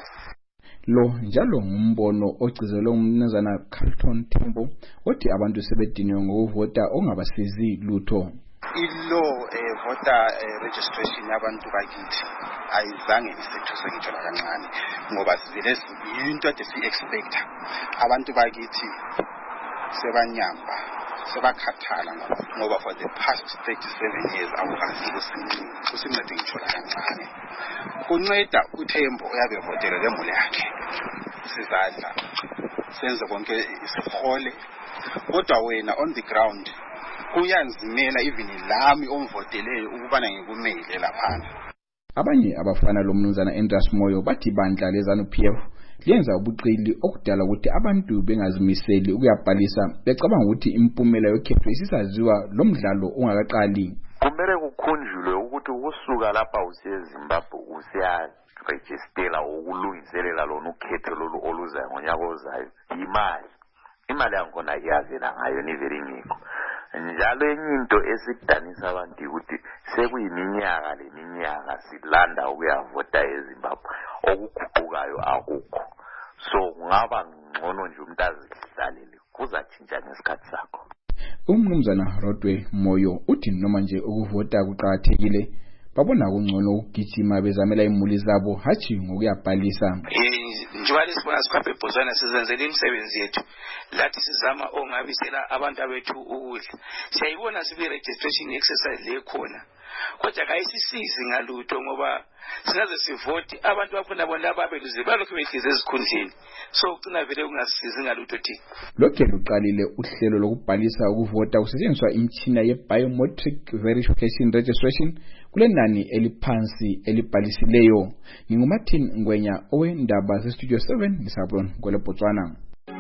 Lo njalo ngumbono ogcizelwe umnumzana Carlton Tembo othi abantu sebediniwe ngokuvota ongabasizi lutho. Ilo eh, voter eh, registration yabantu bakithi ayizange isethuse ngitsho kancane ngoba sivele into ade si expect abantu bakithi sebanyamba sebakhathala ngoba for the past thirty-seven years awukazi kusincede ngitsho kancane. Kunceda uThembo uyabe votele lemuli yakhe sizadla senze konke isihole kodwa wena on the ground kuyanzimela even lami omvoteleyo ukubana ngikumele laphana. Abanye abafana lomnumzana Andreas Moyo bathi bandla leZANU-P F liyenza ubuqili okudala ukuthi abantu bengazimiseli ukuyabhalisa becabanga ukuthi impumela yokhetho isisaziwa lomdlalo ungakaqali. Kumele kukhunjulwe ukuthi usuka lapha usiye Zimbabwe usiya registera ukulungiselela lona ukhetho lolu oluzayo ngonyaka ozayo imali. Imali yakhona iyavela ngayo niveri ngikho. Njalo enye into esidanisa abantu ukuthi sekuyiminyaka leminyaka silanda ukuyavota eZimbabwe okuguqukayo akukho. So ngaba ngcono nje umuntu azihlalele kuzatshintsha ngesikhathi sakho. Umnumzana Rodwe Moyo uthi noma nje ukuvota kuqhakathekile babona kungcono ukugijima bezamela imuli zabo hathi ngokuyabhalisa. Njengoba lesibona sikhaphe eBotswana sizenzele imisebenzi yethu lathi sizama ongabisela abantu abethu ukudla. Siyayibona sibe registration exercise le khona kodwa kayisisizi ngalutho ngoba singaze sivote abantu bafuna bona babeluze balokho behlize ezikhundleni so ugcina vele ungasizi ngalutho thi. Lokho luqalile uhlelo lokubhalisa ukuvota kusetshenziswa imchina ye-biometric verification registration kulenani eliphansi elibhalisileyo. NinguMartin Ngwenya owendaba ze-Studio seven ngisabron kwele Botswana.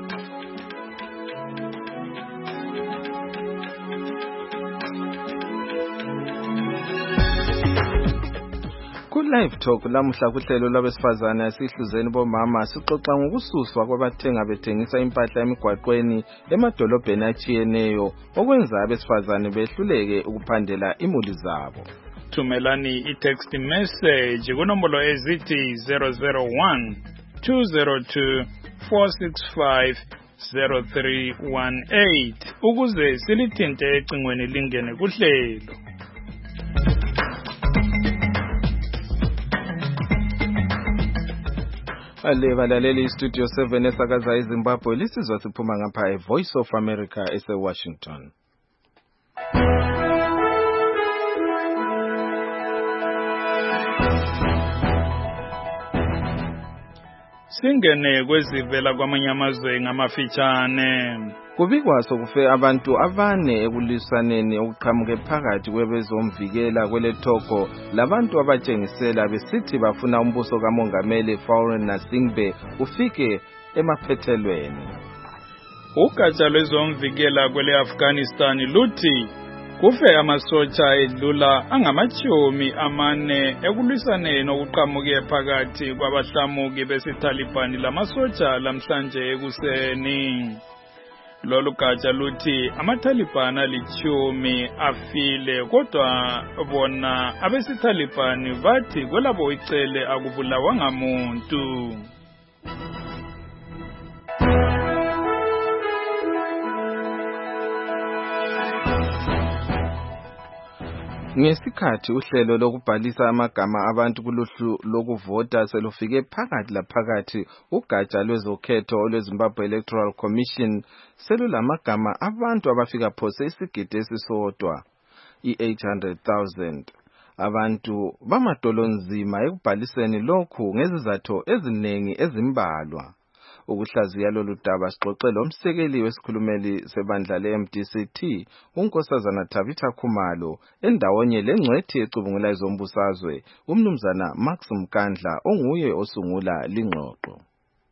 Live Talk lamuhla kuhlelo lwabesifazane asihluzeni bomama sixoxa ngokususwa kwabathenga bethengisa impahla emigwaqweni emadolobheni atshiyeneyo okwenza abesifazane behluleke ukuphandela imuli zabo. Thumelani i-text message kunombolo ezithi zero zero one two zero two four six five zero three one eight ukuze silithinte ecingweni lingene kuhlelo. Ale balaleli Studio seven esakaza eZimbabwe lisizwa siphuma ngapha eVoice of America eseWashington. Singene kwezivela kwamanye amazwe ngamafitshane. Kubikwa sokufe abantu abane ekulisaneni okuqhamuke phakathi kwebezomvikela kwelethoko labantu abatshengisela besithi bafuna umbuso kamongameli Faure Gnassingbe ufike emaphethelweni. Ugatsha lwezomvikela kwele Afghanistan luthi kufe amasotsha edlula angamachomi amane ekulwisaneni okuqhamuke phakathi kwabahlamuki besiTaliban lamasotsha lamhlanje ekuseni. Lolu gatsha luthi amaTaliban alichomi afile kodwa bona abesiTaliban bathi kwelabo icele akubulawa ngamuntu. Ngesikhathi uhlelo lokubhalisa amagama abantu kuluhlu lokuvota selufike phakathi laphakathi, ugatsha lwezokhetho olweZimbabwe Electoral Commission selulamagama abantu abafika phose isigidi esisodwa i-eight hundred thousand. Abantu bamadolonzima ekubhaliseni lokhu ngezizatho eziningi ezimbalwa. Ukuhlaziya lolu daba sixoxele umsekeli wesikhulumeli sebandla le-M D C T unkosazana Tabitha Khumalo endawonye lengcwethi ecubungula izombusazwe umnumzana Max Mkandla onguye osungula lingxoxo.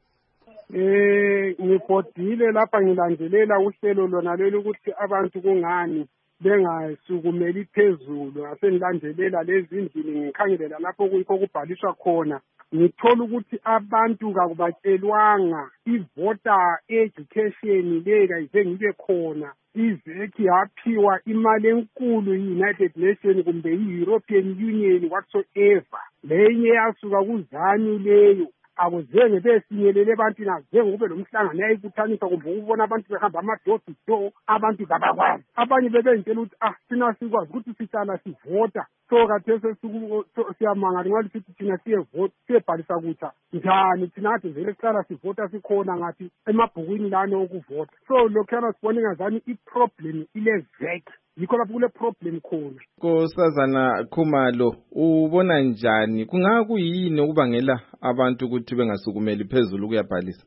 Eh ngibhodile lapha ngilandelela uhlelo lona lelo ukuthi abantu kungani bengasukumeli phezulu asengilandelela lezi ndini ngikhangelela lapho kuyikho kubhaliswa khona. Ngithola ukuthi abantu kakubatshelwanga i-voter education le kayize ngibe khona izeki yaphiwa imali enkulu yi-United Nations kumbe i-European Union whatsoever. Lenye yasuka kuzani leyo akuzenge besinyelele abantu nazenge kube lomhlangano yayibuthanisa kumbe ukubona abantu behamba ama-door to door abantu kabakwazi. Abanye bebengitshela ukuthi ah thina sikwazi ukuthi sihlala sivota so kathese siyamangala ngathi sithi thina siyevota siyebhalisa kutsha njani thina kade vele sihlala sivota sikhona ngathi emabhukwini lana okuvota. So lokhana sibone ngazani i-problem ilevek yikho lapho kule problem khona. Nkosazana Khumalo ubona njani kungakuyini okubangela abantu ukuthi bengasukumeli phezulu kuyabhalisa?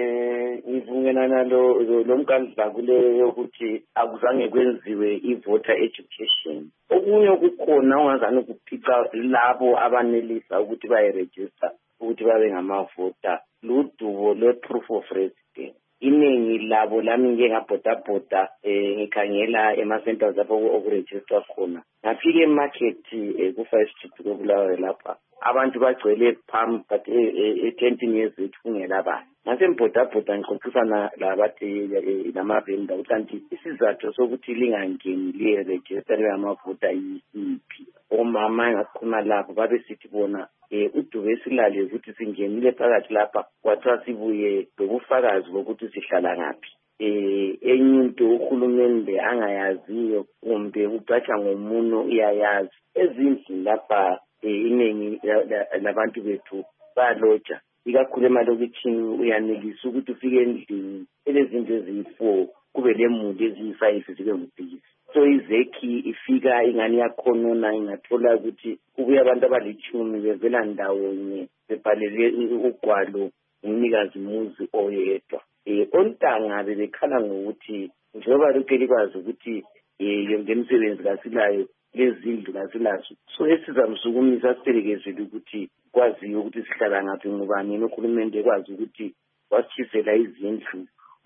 Eh ngivungena nalo lomkandla kuleyo ukuthi akuzange kwenziwe i-voter education. Okunye kukhona ongazani ukuphica labo abanelisa ukuthi bayiregister ukuthi babe ngamavota ludubo lwe-proof of residence. Iningi labo lami ngengabhodabhoda eh ngikhangela ema-centers apho okuregister khona. Ngafika emarket ku-Five Street koBulawayo lapha abantu bagcwele phambi but etentini yezethu kungela abantu. Ngasembhodabhoda ngixoxisana labathi namavenda ukuthi kanti isizathu sokuthi lingangeni liye-register ngamavota yisiphi. Omama ngakhona lapho babesithi bona eh udube silale ukuthi singenile phakathi lapha kwathiwa sibuye lobufakazi bokuthi sihlala ngaphi. Eh enye into uhulumende angayaziyo kumbe ucatsha ngomuno uyayazi ezindlini lapha iningi labantu bethu baloja ikakhulu emalokitshini uyanelisa ukuthi ufike endlini elezinto eziyi-four kube lemuli eziyi-five zibe ngubhisi. So izeki ifika ingani yakhonona ingathola ukuthi kubuye abantu abalichumi bevela ndawonye bebhalele ugwalo umnikazi muzi oyedwa. Eh ontanga bebekhala ngokuthi njengoba lokho likwazi ukuthi eh ngemisebenzi kasilayo lezindlu kasilazo. So esizamsukumisa sitelekezwe ukuthi kwaziyo ukuthi sihlala ngaphi ngubani nokhulumende kwazi ukuthi wasichisela izindlu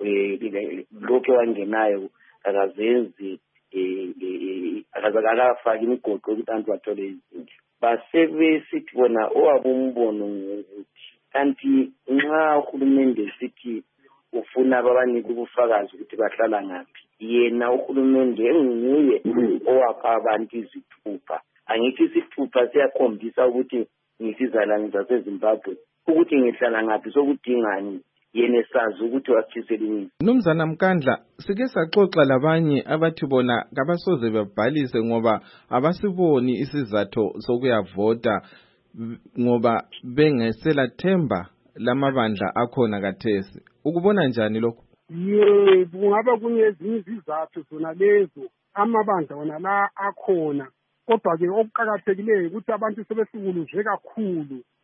eh lokho wangenayo akazenzi eh akazakafaka imigoqo ukuthi abantu bathole izindlu. Basebe sithi bona owabumbono ngokuthi kanti nxa uhulumende sithi ufuna abanike ubufakazi ukuthi bahlala ngaphi yena uhulumende enguye owapha abantu izithupha. Angithi isithupha siyakhombisa ukuthi ngisizalwane zaseZimbabwe ukuthi ngihlala ngaphi sokudingani yena sazi ukuthi wasithisela imizi. Mnumzana Mkandla sike saxoxa labanye abathi bona kabasoze bebhalise ngoba abasiboni isizathu sokuyavota ngoba bengesela themba lamabandla akhona kathesi. Ukubona njani lokho? Ye kungaba kunye ezinye izizathu zona lezo amabandla wona la akhona kodwa ke okuqhakathekileyo ukuthi abantu sebesikuluzwe kakhulu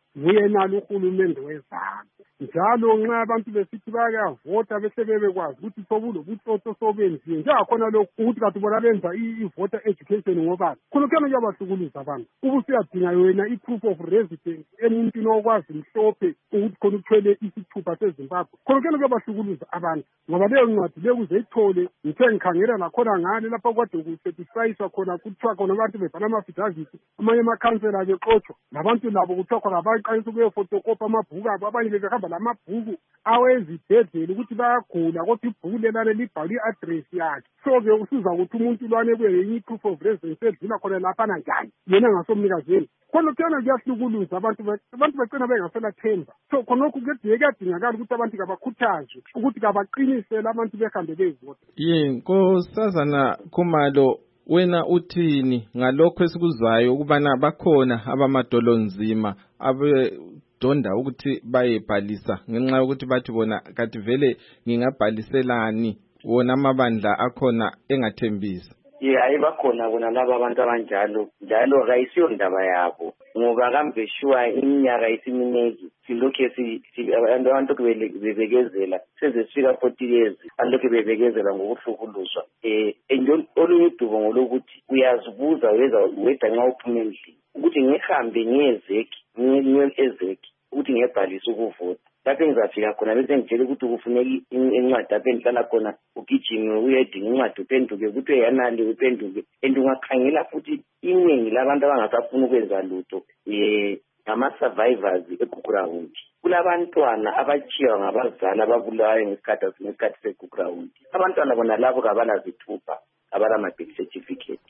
nguyenalo uhulumende wezansi. Njalo nxa abantu besithi bayavota bese bebekwazi ukuthi sobulobutsotso sobenziwe njengakhona lokhu ukuthi kathi bona benza i-voter education ngobani khonokuyana kuyabahlukuluza abantu ubusuyadinga wena i-proof of residence emuntwini okwazi mhlophe ukuthi khona uthwele isithupha sezimbabwe khonokuyana kuyabahlukuluza abantu ngoba leyo ncwadi lekuze ithole ngithe ngikhangela lakhona ngane lapha kade kusetifayiswa khona kuthiwa khona abantu bebhala ama-affidavit amanye amakhansela bexotshwa labantu labo kuthiwa khona bayaqalisa ukuyofotokopa amabhuku abo abanye bebehamba lamabhuku awezibhedlela ukuthi bayagula kodwa ibhuku lelane libhalwe i-address yakhe so-ke usiza ukuthi umuntu lwane kuyenye i-proof of residence edlula khona laphana njani yena ngasomnikazeni khona kuyana kuyahlukuluza abantu abantu bagcina bengasela themba so khonokhu kuyadingakala ukuthi abantu kabakhuthazwe ukuthi kabaqinisele abantu behambe beyivota. Ye Nkosazana Khumalo, wena uthini ngalokho esikuzwayo ukubana bakhona abamadolo nzima abedonda ukuthi bayebhalisa ngenxa yokuthi bathi bona kathi vele ngingabhaliselani wona amabandla akhona engathembisa? Ye hayi bakhona bona laba abantu abanjalo njalo kayisiyo ndaba yabo ngoba kambe shuwa iminyaka isiminegi silokhe si abantu bebekezela sezesifika forty years alokhe bebekezela ngokuhlukuluzwa eh olunye udubo ngolokuthi uyazibuza weza weda nxa uphuma endlini ukuthi ngihambe ngiyezeki ngiye ezeki ukuthi ngiyebhalisa ukuvota lapho engizafika khona bese ngitshela ukuthi kufuneka incwadi apho endihlala khona ugijime uyedinga incwadi upenduke ukuthi uyanali upenduke and ungakhangela futhi iningi labantu abangasafuna ukwenza lutho um ngama-survivors eGugurawundi kulabantwana abachiwa ngabazali ababulawayo ngesikhathi ngesikhathi seGugurawundi abantwana bona labo kabanazithupha abalama-birth certificate.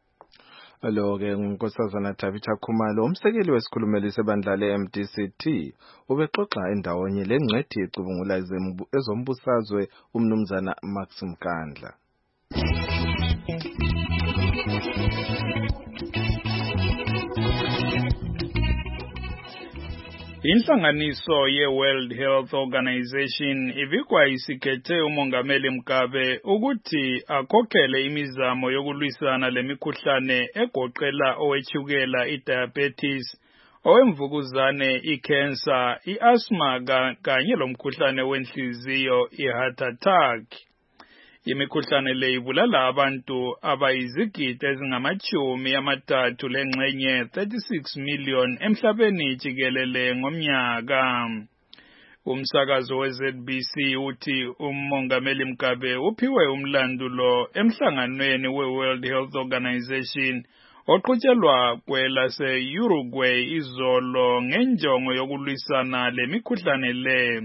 Lo-ke Nkosazana Tabitha Khumalo, umsekeli wesikhulumeli sebandla le-M D C T, ubexoxa endawonye lengcwethi ecubungula ezombusazwe umnumzana Max Mkandla. Inhlanganiso ye-World Health Organization ibikwa isikhethe umongameli Mugabe ukuthi akhokhele imizamo yokulwisana lemikhuhlane egoqela owetshukela i-diabetes, owemvukuzane i-cancer, i-asthma kanye lomkhuhlane wenhliziyo i-heart attack. Imikhuhlane le ibulala abantu abayizigidi ezingamachumi amathathu lengxenye thirty-six million emhlabeni jikelele ngomnyaka. Umsakazo we-Z B C uthi umongameli Mugabe uphiwe umlandulo emhlanganweni we-World Health Organization oqhutshelwa kwelase-Uruguay izolo ngenjongo yokulwisana lemikhuhlane le.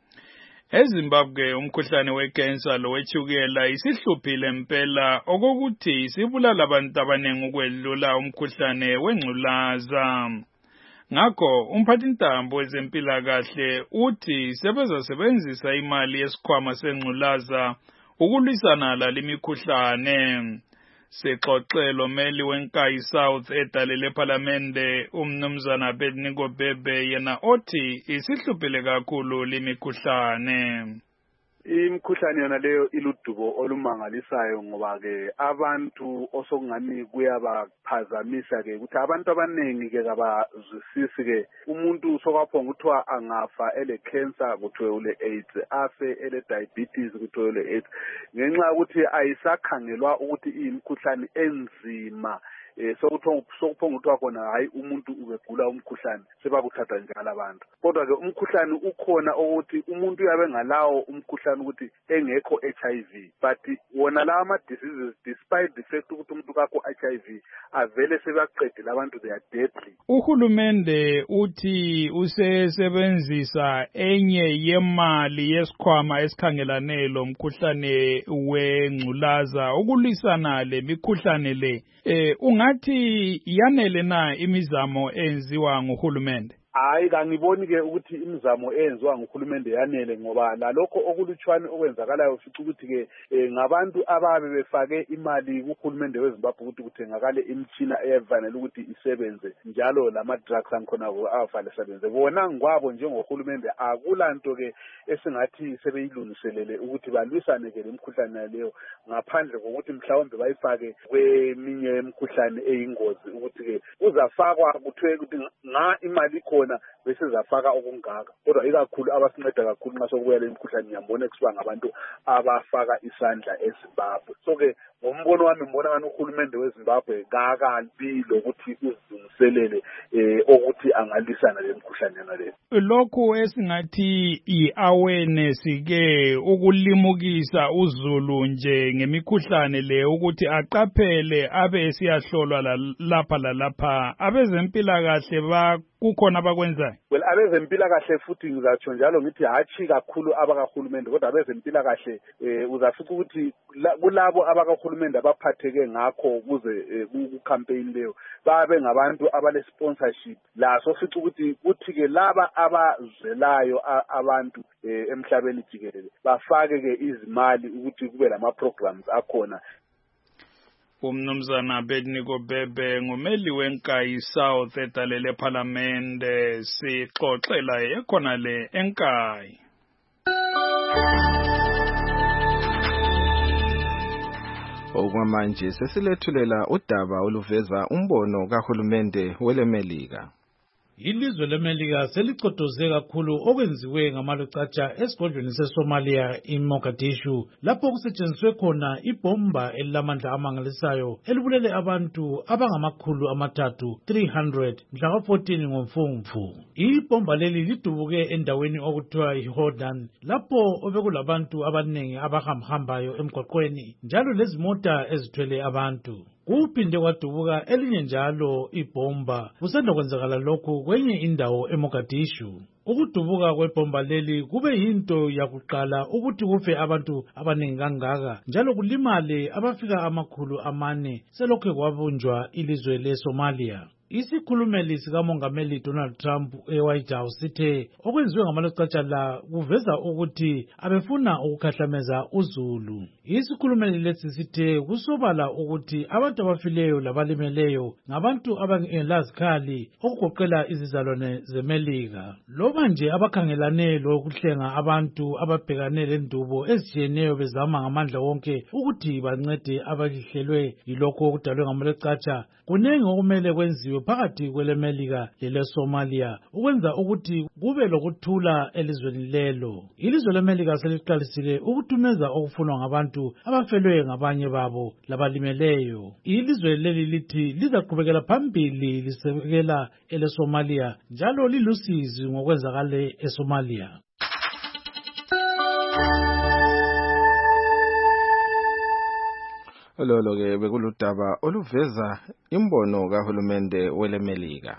eZimbabwe umkhuhlane wecancer lowetshukela isihluphile impela okokuthi isibulala abantu abaningi ukwedlula umkhuhlane wengculaza. Ngakho umphathintambo wezempilakahle uthi sebezasebenzisa imali yesikhwama sengculaza ukulwisana lalimikhuhlane. Sexoxelo meli wenkayi South edalele parliamente umnumzana Abednego Bebe yena othi isihluphile kakhulu limikhuhlane. Imikhuhlane yona leyo iludubo olumangalisayo ngoba ke abantu osokungani kuyabaphazamisa ke ukuthi abantu abanengi ke kabazwisisi ke umuntu sokaphonga kuthiwa angafa ele cancer kuthiwe ule AIDS afe ele diabetes kuthiwe ule AIDS ngenxa ukuthi ayisakhangelwa ukuthi imikhuhlane enzima eh sokuthonga sokuphonga kuthiwa khona hayi umuntu ubegula umkhuhlane sebakuthatha njalo abantu kodwa ke umkhuhlane ukhona ukuthi umuntu uyabe ngalawo umkhuhlane ukuthi engekho H I V but wona la ama diseases despite the fact ukuthi umuntu kakho H I V avele sebaqedile abantu they are deadly. Uhulumende uthi usesebenzisa enye yemali yesikhwama esikhangelane lo mkhuhlane wengculaza ukulwisana lemikhuhlane le. Eh ungathi yanele na imizamo enziwa nguhulumende? Hayi kangiboni ke ukuthi imizamo eyenziwa nguhulumende yanele ngoba lalokho okulutshwane okwenzakalayo fithi ukuthi ke ngabantu ababe befake imali kuhulumende weZimbabwe ukuthi kuthengakale imtshina eyafanele ukuthi isebenze njalo lama drugs ankhona afanele isebenze bona ngwabo njengohulumende akulanto ke esingathi sebeyilungiselele ukuthi balwisane ke lemkhuhlane leyo ngaphandle kokuthi mhlawumbe bayifake kweminye imkhuhlane eyingozi ukuthi ke uzafakwa kuthiwe ukuthi nga imali khona bese zafaka okungaka kodwa ikakhulu abasinceda kakhulu nxa sokubuya le mkhuhlane ngiyambona kusiba ngabantu abafaka isandla eZimbabwe. So ke ngombono wami ngibona ngani uhulumende weZimbabwe kakalbi lokuthi uzilungiselele eh ukuthi angalisana le mkhuhlane nale. Lokhu esingathi i-awareness ke ukulimukisa uZulu nje ngemikhuhlane le ukuthi aqaphele abe siyahlolwa lapha lalapha abezempilakahle ba kukhona abakwenzayo. Well abezempilakahle futhi ngizatsho njalo ngithi hachi kakhulu abakahulumende kodwa abezempilakahle eh uzafica ukuthi kulabo abakahulumende abaphatheke ngakho ukuze ku campaign leyo babe ngabantu abale sponsorship la sofica ukuthi kuthi ke laba abazwelayo abantu emhlabeni jikelele bafake ke izimali ukuthi kube lama programs akhona. Umnumzana Bedniko Bebe ngumeli wenkayi South etalele parliament sixoxela ekhona le enkayi. Okwamanje sesilethulela udaba oluveza umbono kahulumende welemelika. Ilizwe leMelika selicodoze kakhulu okwenziwe ngamalucatsha esigodlweni seSomalia eMogadishu lapho kusetshenziswe khona ibomba elilamandla amangalisayo elibulele abantu abangamakhulu amathathu three hundred mhla fourteen ngoMfumfu. Ibomba leli lidubuke endaweni okuthiwa iHordan lapho obekulabantu abanengi abahambahambayo emgwaqweni njalo lezimota ezithwele abantu. Kuphinde kwadubuka elinye njalo ibomba kusanda kwenzakala lokhu kwenye indawo eMogadishu. Ukudubuka kwebomba leli kube yinto yakuqala ukuthi kufe abantu abaningi kangaka njalo kulimale abafika amakhulu amane selokhe kwabunjwa ilizwe leSomalia. Isikhulumeli sikamongameli Donald Trump eWhite House sithe okwenziwe ngamalucatsha la kuveza ukuthi abefuna ukukhahlameza uZulu. Isikhulumeli lesi sithe kusobala ukuthi abantu abafileyo labalimeleyo ngabantu abangelazikhali okugoqela izizalwane zeMelika. Loba nje abakhangelane lokuhlenga abantu ababhekane lendubo ezitshiyeneyo bezama ngamandla wonke ukuthi bancede abahlelwe yilokho okudalwe ngamalucatsha, kunengi okumele kwenziwe phakathi kweleMelika leleSomalia ukwenza ukuthi kube lokuthula elizweni lelo. Ilizwe leMelika seliqalisile ukuthumeza okufunwa ngabantu abafelwe ngabanye babo labalimeleyo. Ilizwe leli lithi lizaqhubekela phambili lisekela eleSomalia njalo lilusizi ngokwenzakale eSomalia. Lolo ke bekuludaba oluveza imbono kahulumende weleMelika.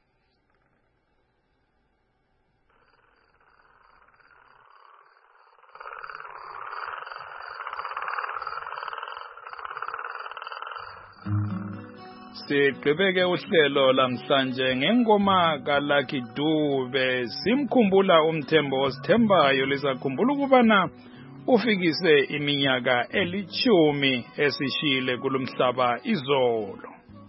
Sigqibeke uhlelo lamhlanje ngengoma kaLucky Dube simkhumbula uMthembo osithembayo lisakhumbula ukubana ufikise iminyaka elichumi esishile kulomhlaba izolo.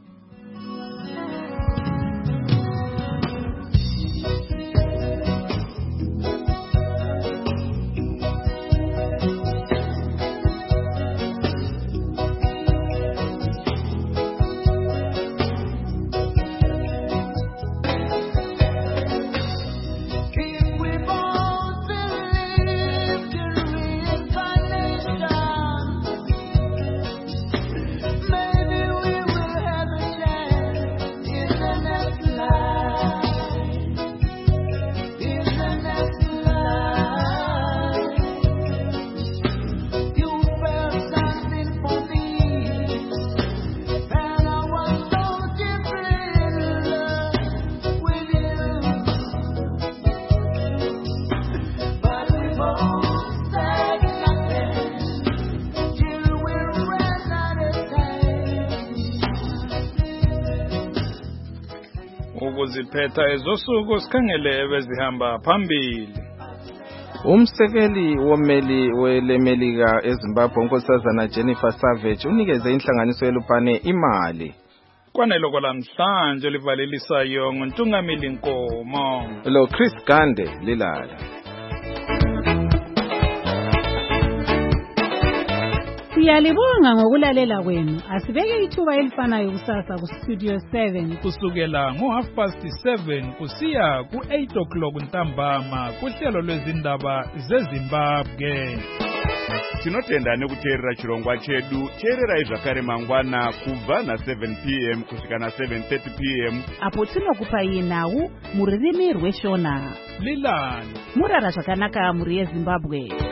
Ukuziphetha ezosuku sikhangele bezihamba phambili. Umsekeli womeli weleMelika eZimbabwe unkosazana Jennifer Savage unikeze inhlanganiso yelupane imali. Kwanelo kwalamhlanje livalelisayo nguntungameli Nkomo. Lo Chris Gande lilala. Siyalibonga ngokulalela kwenu. Asibeke ithuba elifanayo kusasa ku Studio seven kusukela ngo half past seven kusiya ku eight o'clock ntambama kuhlelo lwezindaba zeZimbabwe. Tinotenda nekuteerera chirongwa chedu. Teererai zvakare mangwana kubva na seven p m kusvika na seven thirty p m apo tinokupai nhau mururimi rweshona. Lilani murara zvakanaka muri yeZimbabwe.